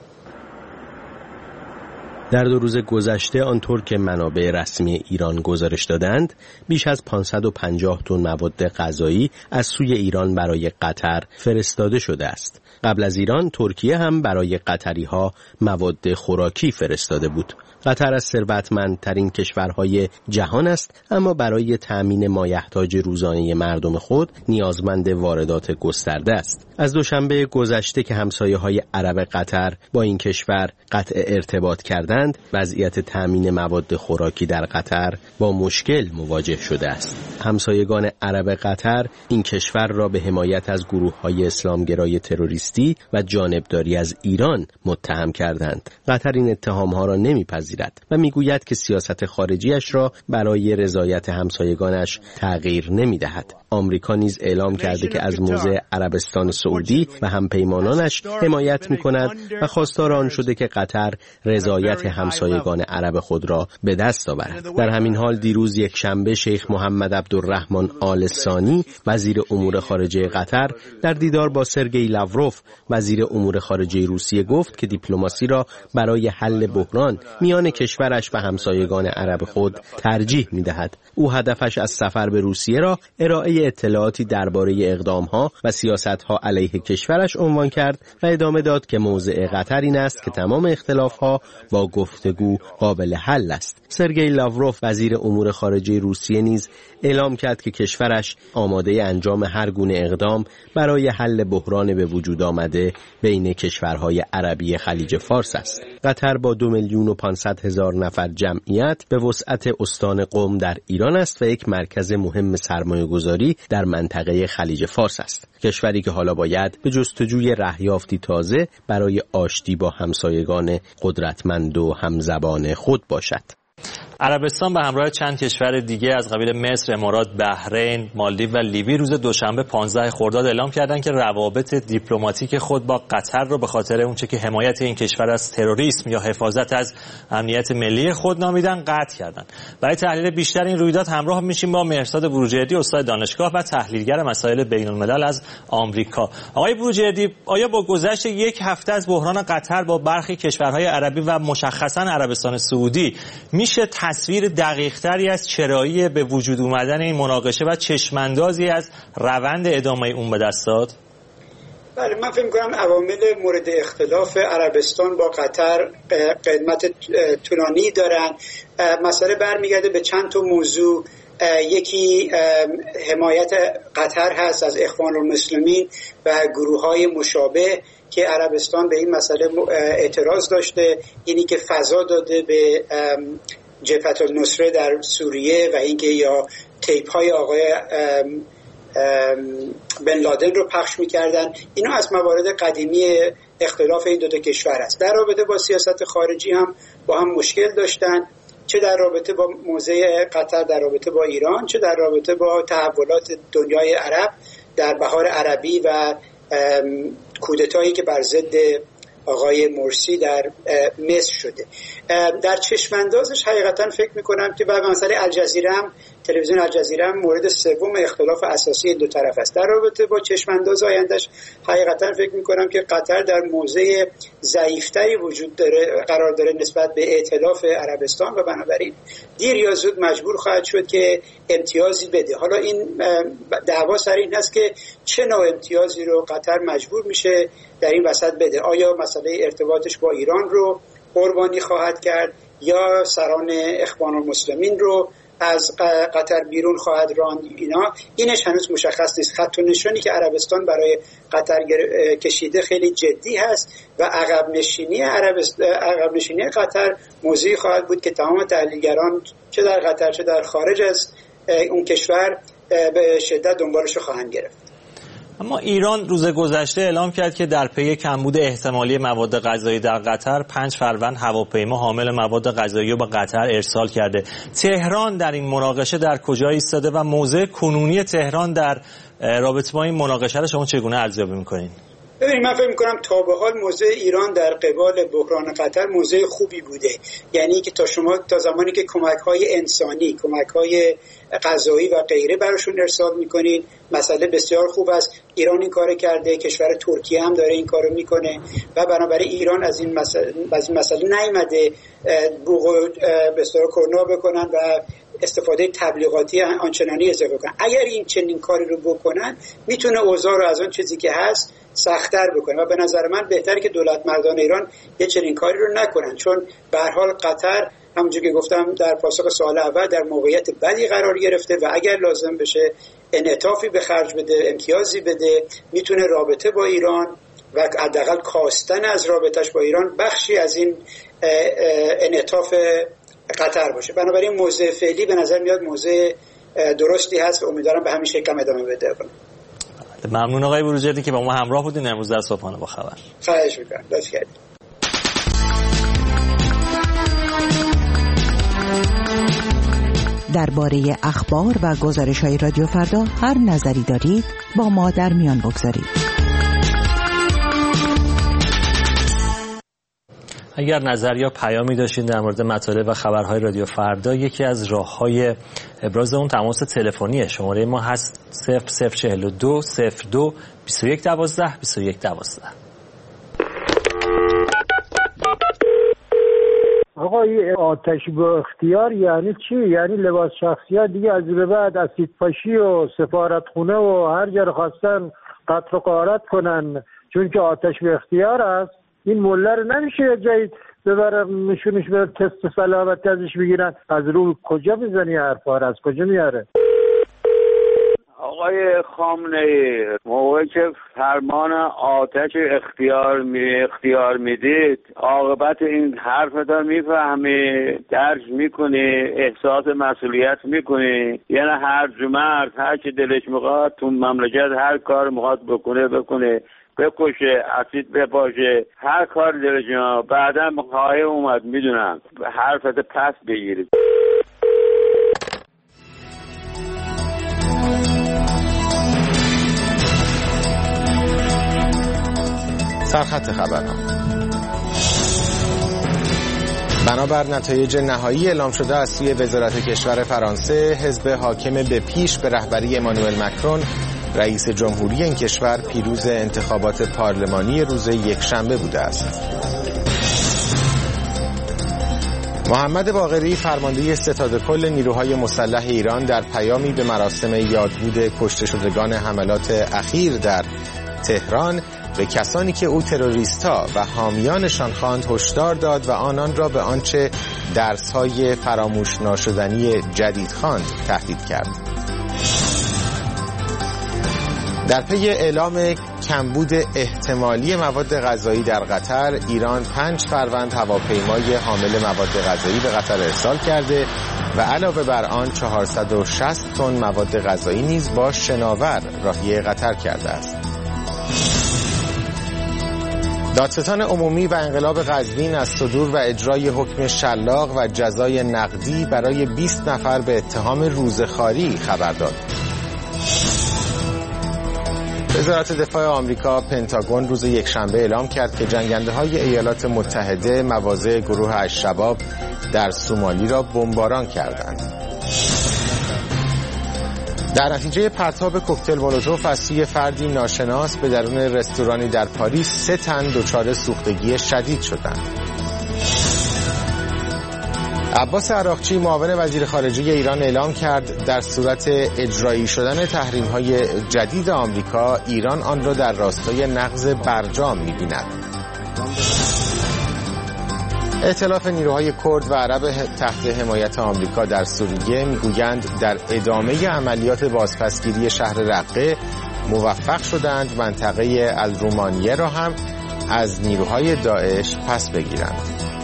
در 2 روز گذشته آنطور که منابع رسمی ایران گزارش دادند بیش از 550 تن مواد غذایی از سوی ایران برای قطر فرستاده شده است. قبل از ایران ترکیه هم برای قطری‌ها مواد خوراکی فرستاده بود. قطر از ثروتمندترین کشورهای جهان است، اما برای تأمین مایحتاج روزانه مردم خود نیازمند واردات گسترده است. از دوشنبه گذشته که همسایه‌های عرب قطر با این کشور قطع ارتباط کردند، وضعیت تأمین مواد خوراکی در قطر با مشکل مواجه شده است. همسایگان عرب قطر این کشور را به حمایت از گروه‌های اسلامگرای تروریستی و جانبداری از ایران متهم کردند. قطر این اتهام‌ها را نمی‌پذیرد و میگوید که سیاست خارجیش را برای رضایت همسایگانش تغییر نمی‌دهد. آمریکا نیز اعلام کرده که از موضع عربستان سعودی و همپیمانانش حمایت می‌کند و خواستار آن شده که قطر رضایت همسایگان عرب خود را به دست آورد. در همین حال دیروز یک شنبه شیخ محمد عبدالرحمن آل ثانی وزیر امور خارجه قطر در دیدار با سرگئی لاوروف وزیر امور خارجه روسیه گفت که دیپلماسی را برای حل بحران میان کشورش و همسایگان عرب خود ترجیح می‌دهد. او هدفش از سفر به روسیه را ارائه اطلاعاتی درباره اقدام‌ها و سیاست‌ها علیه کشورش عنوان کرد و ادامه داد که موضع قطر این است که تمام اختلاف‌ها با گفتگو قابل حل است. سرگئی لاوروف وزیر امور خارجه روسیه نیز اعلام کرد که کشورش آماده انجام هر گونه اقدام برای حل بحران به وجود آمده بین کشورهای عربی خلیج فارس است. قطر با 2,500,000 نفر جمعیت به وسعت استان قم در ایران است و یک مرکز مهم سرمایه‌گذاری در منطقه خلیج فارس است. کشوری که حالا باید به جستجوی رهیافتی تازه برای آشتی با همسایگان قدرتمند و همزبان خود باشد. عربستان به همراه چند کشور دیگه از قبیل مصر، امارات، بحرین، مالدیو و لیبی روز دوشنبه 15 خرداد اعلام کردند که روابط دیپلماتیک خود با قطر رو به خاطر اونچه که حمایت این کشور از تروریسم یا حفاظت از امنیت ملی خود نامیدن قطع کردند. برای تحلیل بیشتر این رویداد همراه میشیم با مهرزاد بروجردی، استاد دانشگاه و تحلیلگر مسائل بین‌الملل از آمریکا. آقای بروجردی، آیا با گذشت یک هفته از بحران قطر با برخی کشورهای عربی و مشخصاً عربستان سعودی میشه تصویر دقیق‌تری از چرایی به وجود اومدن این مناقشه و چشماندازی از روند ادامه اون به دست داد؟ بله، من فکر می‌کنم عوامل مورد اختلاف عربستان با قطر قدمت طولانی دارن. مسئله برمیگرده به چند تا موضوع. یکی حمایت قطر هست از اخوان المسلمین و گروه‌های مشابه که عربستان به این مسئله اعتراض داشته، یعنی که فضا داده به جبهت النصره در سوریه و اینکه یا تیپ های آقای بن لادن رو پخش می‌کردن. اینا از موارد قدیمی اختلاف این دو تا کشور است. در رابطه با سیاست خارجی هم با هم مشکل داشتن، چه در رابطه با موضع قطر در رابطه با ایران، چه در رابطه با تحولات دنیای عرب در بهار عربی و کودتایی که بر ضد آقای مرسی در مصر شده. در چشماندازش حقیقتا فکر میکنم که بعد مسئله الجزیره هم تلویزیون الجزیره هم مورد سوم اختلاف اساسی این دو طرف است. در رابطه با چشمانداز آیندهش حقیقتا فکر می‌کنم که قطر در موضع ضعیف‌تری وجود داره قرار داره نسبت به ائتلاف عربستان و بنابراین دیر یا زود مجبور خواهد شد که امتیازی بده. حالا این دعوا سر این هست که چه نوع امتیازی رو قطر مجبور میشه در این وسط بده. آیا مسئله ارتباطش با ایران رو قربانی خواهد کرد یا سران اخوان المسلمین رو از قطر بیرون خواهد راند؟ اینش هنوز مشخص نیست. خط و نشانی که عربستان برای قطر کشیده خیلی جدی هست و عقب نشینی قطر موضوعی خواهد بود که تمام تحلیلگران چه در قطر چه در خارج از اون کشور به شدت دنبالش رو خواهند گرفت. اما ایران روز گذشته اعلام کرد که در پی کمبود احتمالی مواد غذایی در قطر 5 فروند هواپیما حامل مواد غذایی رو به قطر ارسال کرده. تهران در این مناقشه در کجا ایستاده و موضع کنونی تهران در رابطه با این مناقشه رو شما چگونه ارزیابی می‌کنید؟ ببینید، من فکر می‌کنم تا به حال موضع ایران در قبال بحران قطر موضع خوبی بوده. یعنی که تا زمانی که کمک‌های انسانی، کمک‌های غذایی و غیره براشون ارسال می‌کنین، مسئله بسیار خوب است. ایران این کارو کرده، کشور ترکیه هم داره این کارو می‌کنه و بنابراین ایران از این مسئله نیامده بوق بسیار کرونا بکنن و استفاده تبلیغاتی آنچنانی اضافه کنن. اگر این چنین کاری رو بکنن میتونه اوضاع رو از اون چیزی که هست سخت‌تر بکنه و به نظر من بهتره که دولت مردان ایران یه چنین کاری رو نکنن، چون به هر حال قطر همونجوری که گفتم در پاسخ سوال اول در موقعیت بدی قرار گرفته و اگر لازم بشه انعطافی به خرج بده، امتیازی بده، میتونه رابطه با ایران و حداقل کاستن از رابطش با ایران بخشی از این انعطاف قطر باشه. بنابراین موضع فعلی به نظر میاد موضع درستی هست و امیدوارم به همین شکل هم ادامه بده. ممنون آقای بروجردی که با ما همراه بودین امروز در صبحانه با خبر. خواهش می‌کنم. لطف کردید. درباره اخبار و گزارش‌های رادیو فردا هر نظری دارید با ما در میان بگذارید. اگر نظر یا پیامی داشتین در مورد مطالب و خبرهای رادیو فردا، یکی از راه‌های ابراز اون تماس تلفنیه. شماره ما هست 0042 02 21 12 21 12. آقا این آتش با اختیار یعنی چی؟ یعنی لباس شخصیت دیگه از به بعد اسیدپاشی و سفارتخونه و هر جا رو خواستن قطع و غارت کنن، چون که آتش به اختیار است. این مله رو نمیشه یه جایی ببرن نشونش به تست سلامت ازش بگیرن. از رو کجا میزنی حرفا رو؟ از کجا میاره؟ آقای خامنه‌ای موقعی که فرمان آتش اختیار میدید، عاقبت این حرف رو میفهمی، درک میکنی، احساس مسئولیت میکنی. یعنی هر مرد هر چی دلش میخواد تو مملکت هر کار میخواد بکنه، بکشه، اسید بپاشه، هر کار دلش میخواد. بعدا خواهی اومد میدونم حرفت پس بگیرید. سرخط خبرنامه. بنابر نتایج نهایی اعلام شده از سوی وزارت کشور فرانسه، حزب حاکم به پیش به رهبری امانوئل مکرون رئیس جمهوری این کشور پیروز انتخابات پارلمانی روز یکشنبه بوده است. محمد باقری فرمانده ستاد کل نیروهای مسلح ایران در پیامی به مراسم یادبود کشته شدگان حملات اخیر در تهران به کسانی که او تروریست‌ها و حامیانشان خواند هشدار داد و آنان را به آنچه درس‌های فراموش ناشدنی جدید خواند تهدید کرد. در پی اعلام کمبود احتمالی مواد غذایی در قطر، ایران 5 فروند هواپیمای حامل مواد غذایی به قطر ارسال کرده و علاوه بر آن 460 تن مواد غذایی نیز با شناور راهی قطر کرده است. دادستان عمومی و انقلاب قزوین از صدور و اجرای حکم شلاق و جزای نقدی برای 20 نفر به اتهام روزخواری خبر داد. وزارت دفاع آمریکا پنتاگون روز یکشنبه اعلام کرد که جنگنده‌های ایالات متحده مواضع گروه الشباب در سومالی را بمباران کردند. در نتیجه پرتاب کوکتل مولوتوف از سوی فردی ناشناس به درون رستورانی در پاریس 3 تن دچار سوختگی شدید شدند. عباس عراقچی معاون وزیر خارجه ایران اعلام کرد در صورت اجرایی شدن تحریم‌های جدید آمریکا، ایران آن را در راستای نقض برجام می‌بیند. ائتلاف نیروهای کرد و عرب تحت حمایت آمریکا در سوریه میگویند در ادامه عملیات بازپسگیری شهر رقه موفق شدند منطقه الرومانیه را هم از نیروهای داعش پس بگیرند.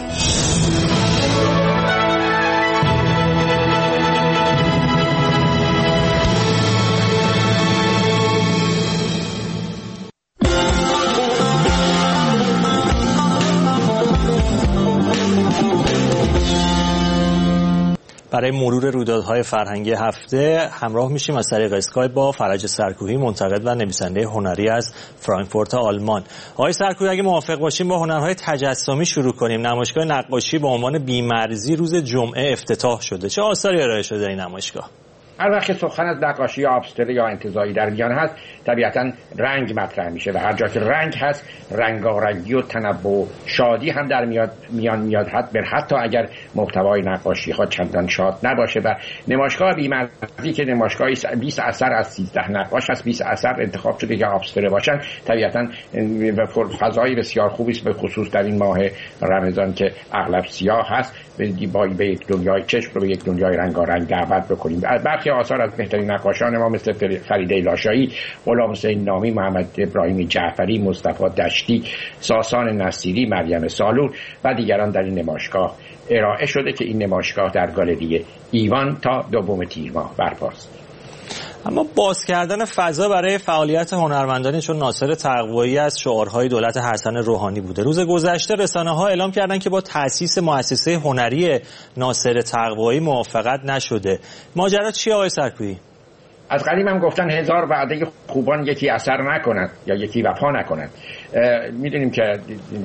برای مرور رویدادهای فرهنگی هفته همراه میشیم از طریق اسکایپ با فرج سرکوهی، منتقد و نویسنده هنری از فرانکفورت آلمان. آقای سرکوهی، اگه موافق باشیم با هنرهای تجسمی شروع کنیم. نمایشگاه نقاشی با عنوان بی‌مرزی روز جمعه افتتاح شده. چه آثاری ارائه شده این نمایشگاه؟ هر وقت سخن از نقاشی یا ابستره یا انتزاعی در میان هست، طبیعتاً رنگ مطرح میشه و هر جا که رنگ هست، رنگارنگی و تنوع شادی هم در میاد حتی اگر محتوای نقاشی ها چندان شاد نباشه. و نمایشگاه بی‌مرزی که نمایشگاهی 20 اثر از 13 نقاش هست، 20 اثر انتخاب شده که ابستره باشن، طبیعتاً فضای بسیار خوبی است، به خصوص در این ماه رمضان که اغلب سیاه هست، به یک دنیای چشم رو به یک دنیای رنگارنگ دعوت بکنیم. برخی آثار از بهترین نقاشان ما مثل فریده لاشایی، غلام حسین نامی، محمد ابراهیم جعفری، مصطفی دشتی، ساسان نصیری، مریم سالون و دیگران در این نمایشگاه ارائه شده که این نمایشگاه در گالری ایوان تا 2 تیر ماه برپاست. اما باز کردن فضا برای فعالیت هنرمندانی چون ناصر تقوایی از شعارهای دولت حسن روحانی بوده. روز گذشته رسانه‌ها اعلام کردند که با تأسیس مؤسسه هنری ناصر تقوایی موافقت نشده. ماجرا چیه آقای سرکویی؟ از قدیم هم گفتن 1000 وعده خوبان یکی اثر نکنند یا یکی وفا نکنند. میدونیم که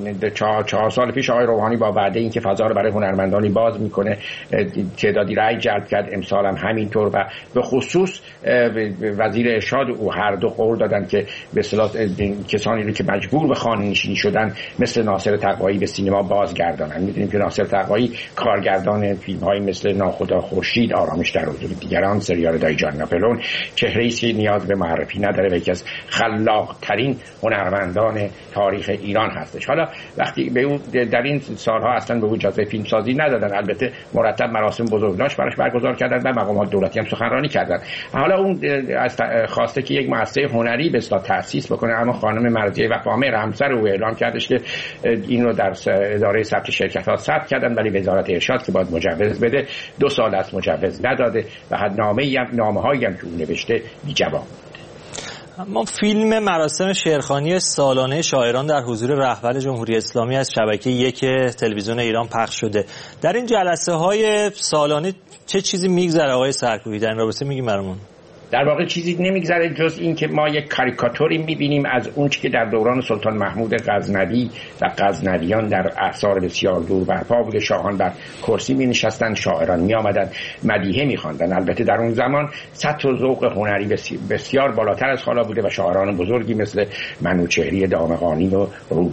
4 سال پیش آقای روحانی با وعده این که فضا رو برای هنرمندانی باز میکنه تعدادی رأی جلب کرد، امسال هم همینطور، و به خصوص وزیر ارشاد او هر دو قول دادن که به اصطلاح کسانی رو که مجبور به خانه‌نشینی شدن مثل ناصر تقوایی به سینما بازگردانن. میدونیم که ناصر تقوایی کارگردان فیلم‌های مثل ناخدا خورشید، آرامش در حضور دیگران، سریال دایی جان ناپلئون، چهره‌ای که نیاز به معرفی نداره و یکی از خلاق‌ترین هنرمندان تاریخ ایران هستش. حالا وقتی به او در این سالها اصلا به او اجازه فیلمسازی ندادن، البته مرتب مراسم بزرگداشت براش برگزار کردن و مقامات دولتی هم سخنرانی کردن. حالا اون از خواسته که یک مؤسسه هنری به اصطلاح تأسیس بکنه، اما خانم مرضیه وفامهر همسر او اعلام کردش که این رو در اداره ثبت شرکت‌ها ثبت کردن، ولی وزارت ارشاد که باید مجوز بده 2 سال از مجوز نداده و نامه‌هایی هم که اون نوشته بی‌جواب. اما فیلم مراسم شعرخوانی سالانه شاعران در حضور رهبر جمهوری اسلامی از شبکه 1 تلویزیون ایران پخش شده. در این جلسه های سالانه چه چیزی میگذره آقای سرکوهی؟ در این رابطه میگیم برامون. در واقع چیزی نمیگذره جز این که ما یک کاریکاتوری میبینیم از اون چی که در دوران سلطان محمود غزنوی و غزنویان در اعصار بسیار دور برپا بود. شاهان بر کرسی می نشستند، شاعران می آمدن مدیحه می خواندن. البته در اون زمان سطح و ذوق هنری بسیار بالاتر از حالا بوده و شاعران بزرگی مثل منوچهری دامغانی و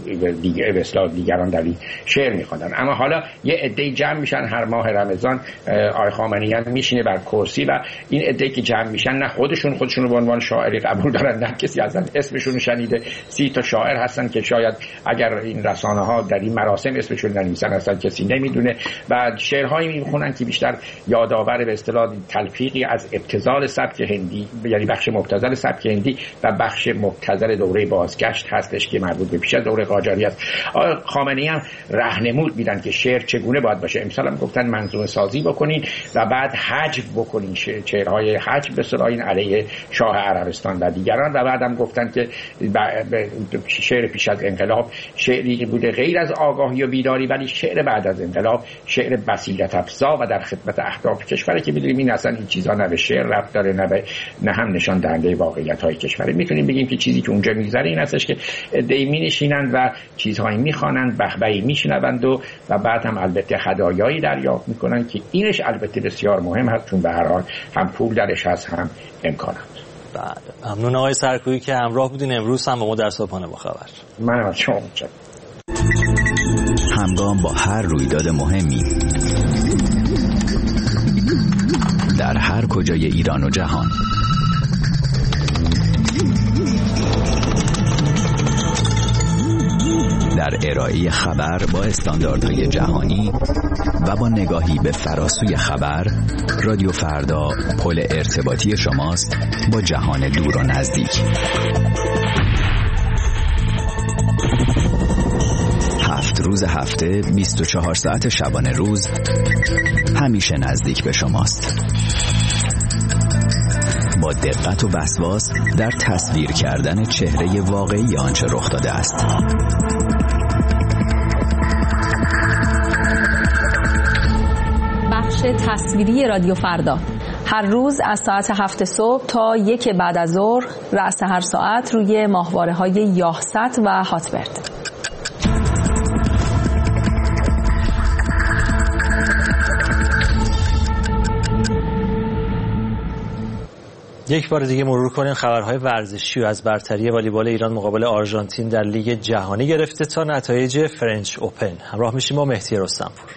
دیگران در این شعر می خواندن. اما حالا یه عده جمع میشن هر ماه رمضان، آقای خامنه‌ای میشینه بر کرسی و این عده که جمع میشن خودشون رو به عنوان شاعری قبول دارن، نه کسی ازن اسمشون شنیده. 30 تا شاعر هستن که شاید اگر این رسانه‌ها در این مراسم اسمشون ننویسن اصلا کسی نمیدونه و شعرهایی میخونن که بیشتر یادآور به اصطلاح تلفیقی از ابتذال سبک هندی، یعنی بخش مبتذل سبک هندی و بخش مبتذل دوره بازگشت هستش که مربوط به پیش از دوره قاجاری است. خامنه‌ای هم راهنمود میدن که شعر چگونه باید باشه. امسال هم گفتن منظومه سازی بکنین و بعد حجب بکنین، شعرهای حجب به اصطلاح علیه شاه عربستان و دیگران، و بعدم گفتن که شعر پیش از انقلاب شعری بوده غیر از آگاهی و بیداری، ولی شعر بعد از انقلاب شعر بصیرت افزا و در خدمت اهداف کشور که می‌دونیم این اصلا این چیزا نه به شعر ربط داره نه هم نشان دهنده واقعیت‌های کشور. میتونیم بگیم که چیزی که اونجا می‌گذره این هستش که عده‌ای می‌نشینند و چیزهایی می‌خوانند، بهبهی می‌شنوند و بعد هم البته هدایایی دریافت می‌کنند که اینش البته بسیار مهم هست، چون به هر حال هم پول درش هست هم امکانات. بله، ممنون آقای سرکویی که همراه بودین امروز هم با ما در صبحانه با خبر. من از شما متشکرم. همگام با هر رویداد مهمی در هر کجای ایران و جهان، در ارائه خبر با استانداردهای جهانی و با نگاهی به فراسوی خبر، رادیو فردا پل ارتباطی شماست با جهان دور و نزدیک. 7 روز هفته 24 ساعت شبانه روز همیشه نزدیک به شماست، با دقت و وسواس در تصویر کردن چهره واقعی آنچه رخ داده است. بخش تصویری رادیو فردا هر روز از ساعت 7 صبح تا 1 بعد از ظهر رأس هر ساعت روی ماهواره‌های یاهست و هاتبرد. یک بار دیگه مرور کنیم خبرهای ورزشی و از برتری والیبال ایران مقابل آرژانتین در لیگ جهانی گرفته تا نتایج فرنچ اوپن. همراه میشیم با مهدی رستمپور.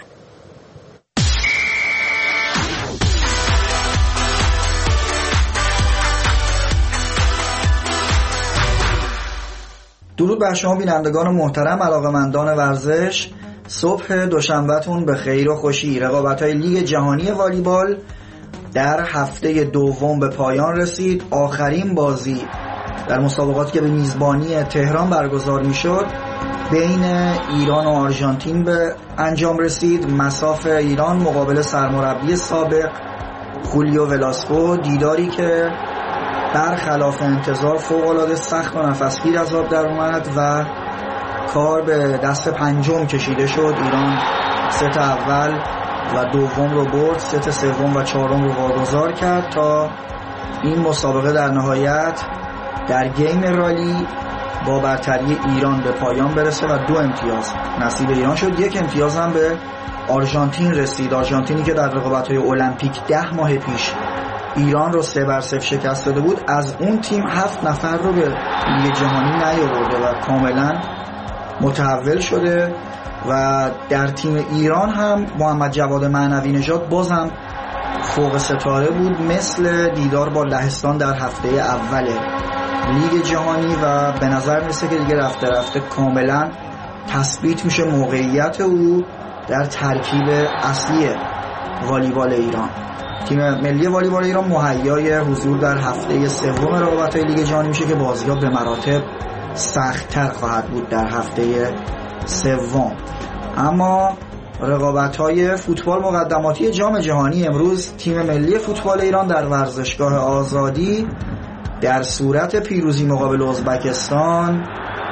درود بر شما بینندگان محترم، علاقه‌مندان ورزش. صبح دوشنبهتون به خیر و خوشی. رقابت‌های لیگ جهانی والیبال در هفته دوم به پایان رسید. آخرین بازی در مسابقاتی که به میزبانی تهران برگزار میشد بین ایران و آرژانتین به انجام رسید. مصاف ایران مقابل سرمربی سابق خولیو ولاسکو، دیداری که برخلاف انتظار فوق‌العاده سخت و نفسگیر از آب در اومد و کار به دست پنجم کشیده شد. ایران ست اول و دوم رو برد، ست سوم و چهارم رو واگذار کرد تا این مسابقه در نهایت در گیم رالی با برتری ایران به پایان برسه و 2 امتیاز نصیب ایران شد. 1 امتیاز هم به آرژانتین رسید. آرژانتینی که در رقابت‌های المپیک 10 ماه پیش ایران رو 3-0 شکست داده بود، از اون تیم 7 نفر رو به لیگ جهانی نیاورده و کاملا متحول شده. و در تیم ایران هم محمد جواد معنوی نژاد بازم فوق ستاره بود، مثل دیدار با لهستان در هفته اول لیگ جهانی و به نظر میسه که دیگه رفته رفته کاملا تثبیت میشه موقعیت او در ترکیب اصلی والیبال ایران. تیم ملی والیبال ایران مهیای حضور در هفته سوم رقابت‌های لیگ جهانی میشه که بازی‌ها به مراتب سخت‌تر خواهد بود در هفته سوم. اما رقابت‌های فوتبال مقدماتی جام جهانی امروز تیم ملی فوتبال ایران در ورزشگاه آزادی در صورت پیروزی مقابل ازبکستان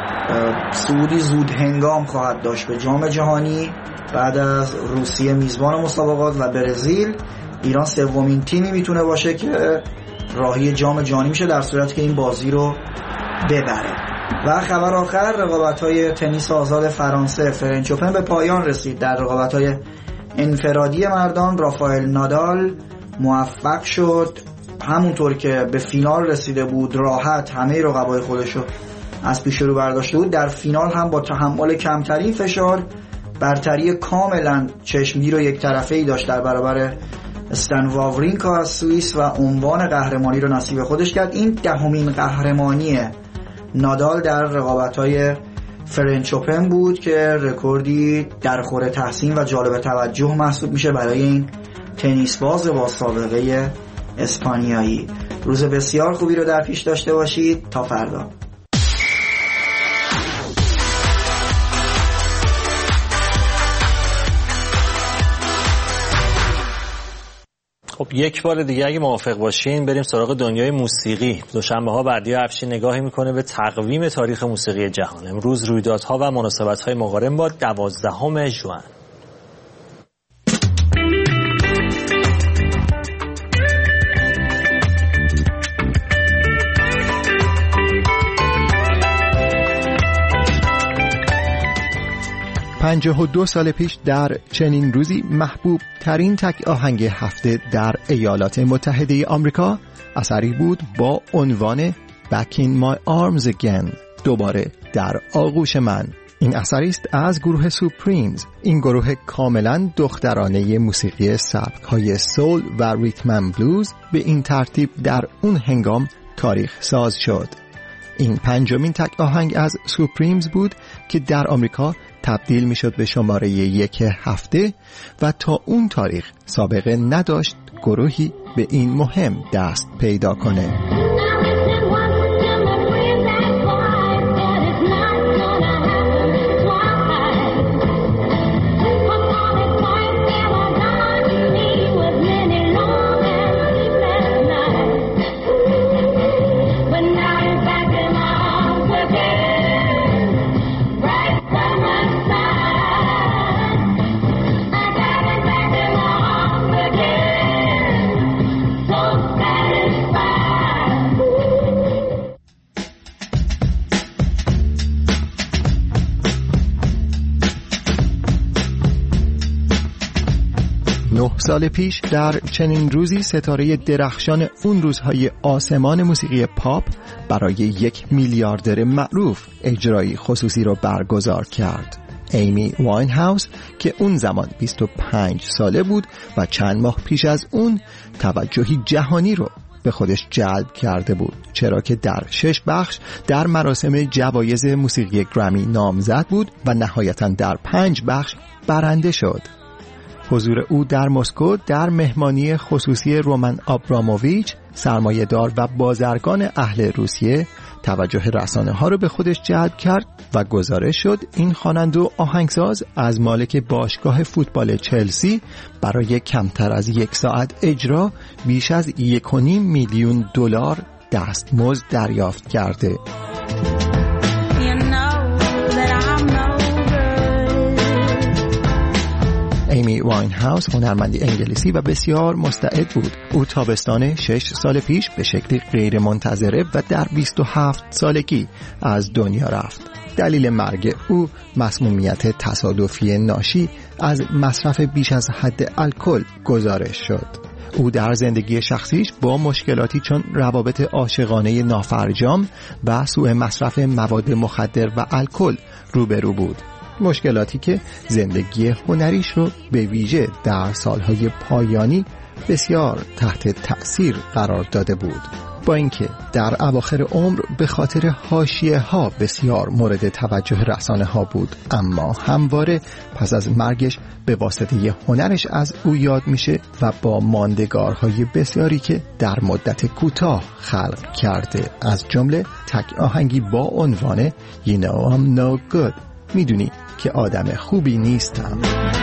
صعودی زود هنگام خواهد داشت به جام جهانی. بعد از روسیه میزبان مسابقات و برزیل، ایران سومین تیمی میتونه باشه که راهی جام جهانی میشه در صورتی که این بازی رو ببره. و خبر آخر، رقابت‌های تنیس آزاد فرانسه فرنچ اوپن به پایان رسید. در رقابت‌های انفرادی مردان رافائل نادال موفق شد همونطور که به فینال رسیده بود راحت همه رقبای خودش رو از پیش رو برداشته بود، در فینال هم با تحمل کمترین فشار برتری کاملا چشمگیر و یک طرفه‌ای داشت در برابر استن واورینکا از سوئیس و عنوان قهرمانی رو نصیب خودش کرد. این 10مین قهرمانی نادال در رقابت‌های فرنچ اوپن بود که رکوردی در خور تحسین و جالب توجه محسوب میشه برای این تنیس باز با سابقه اسپانیایی. روز بسیار خوبی رو در پیش داشته باشید. تا فردا. خب یک بار دیگه اگه موافق باشین بریم سراغ دنیای موسیقی. دوشنبه ها بردیا افشین نگاهی میکنه به تقویم تاریخ موسیقی جهان. امروز رویدادها و مناسبت‌های مقارن با 12 ژوئن. دو سال پیش در چنین روزی محبوب ترین تک آهنگ هفته در ایالات متحده آمریکا اثری بود با عنوان Back in My Arms Again، دوباره در آغوش من. این اثری است از گروه سوپریمز. این گروه کاملا دخترانه موسیقی سبک‌های سول و ریتم اند بلوز به این ترتیب در اون هنگام تاریخ ساز شد. این پنجمین تک آهنگ از سوپریمز بود که در آمریکا تبدیل می شد به شماره 1 هفته و تا اون تاریخ سابقه نداشت گروهی به این مهم دست پیدا کنه. سال پیش در چنین روزی ستاره درخشان اون روزهای آسمان موسیقی پاپ برای 1 میلیاردر معروف اجرایی خصوصی رو برگزار کرد. ایمی واینهاوس که اون زمان 25 ساله بود و چند ماه پیش از اون توجهی جهانی رو به خودش جلب کرده بود، چرا که در 6 بخش در مراسم جوایز موسیقی گرمی نامزد بود و نهایتاً در 5 بخش برنده شد. حضور او در مسکو در مهمانی خصوصی رومن آبراموویچ، سرمایه‌دار و بازرگان اهل روسیه، توجه رسانه‌ها را به خودش جلب کرد و گزارش شد این خواننده و آهنگساز از مالک باشگاه فوتبال چلسی برای کمتر از 1 ساعت اجرا بیش از 1.5 میلیون دلار دستمزد دریافت کرده. ایمی واینهاوس هنرمندی انگلیسی و بسیار مستعد بود. او تابستان 6 سال پیش به شکلی غیر منتظره و در 27 سالگی از دنیا رفت. دلیل مرگ او مسمومیت تصادفی ناشی از مصرف بیش از حد الکل گزارش شد. او در زندگی شخصیش با مشکلاتی چون روابط عاشقانه نافرجام و سوء مصرف مواد مخدر و الکل روبرو بود. مشکلاتی که زندگی هنریش رو به ویژه در سالهای پایانی بسیار تحت تأثیر قرار داده بود. با اینکه در اواخر عمر به خاطر حاشیه‌ها بسیار مورد توجه رسانه‌ها بود، اما همواره پس از مرگش به واسطه هنرش از او یاد میشه و با ماندگارهای بسیاری که در مدت کوتاه خلق کرده، از جمله تک آهنگی با عنوان You Know I'm No Good، میدونی که آدم خوبی نیستم.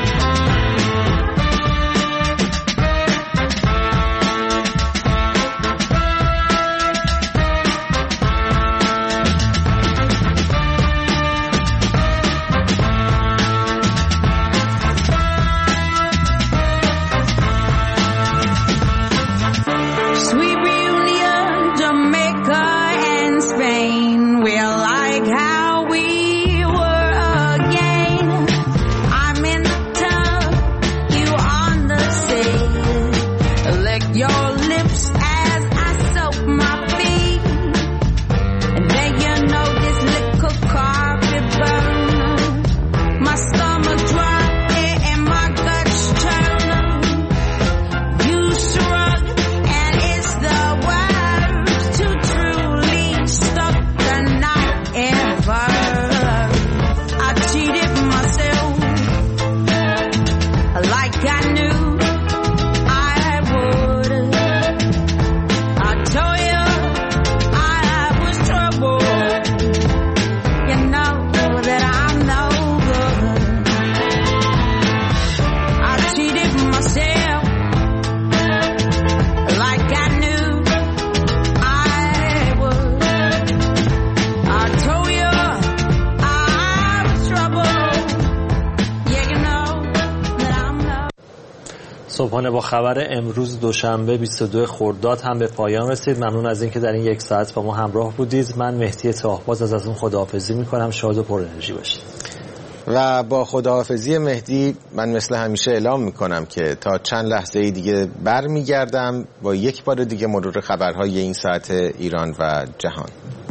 صبحانه با خبر امروز دوشنبه 22 خرداد هم به پایان رسید. ممنون از اینکه در این 1 ساعت با ما همراه بودید. من مهدی تاهباز از اون خداحافظی میکنم. شاد و پر انرژی باشید. و با خداحافظی مهدی من مثل همیشه اعلام میکنم که تا چند لحظه دیگه برمیگردم با یک بار دیگه مرور خبرهای این ساعت ایران و جهان.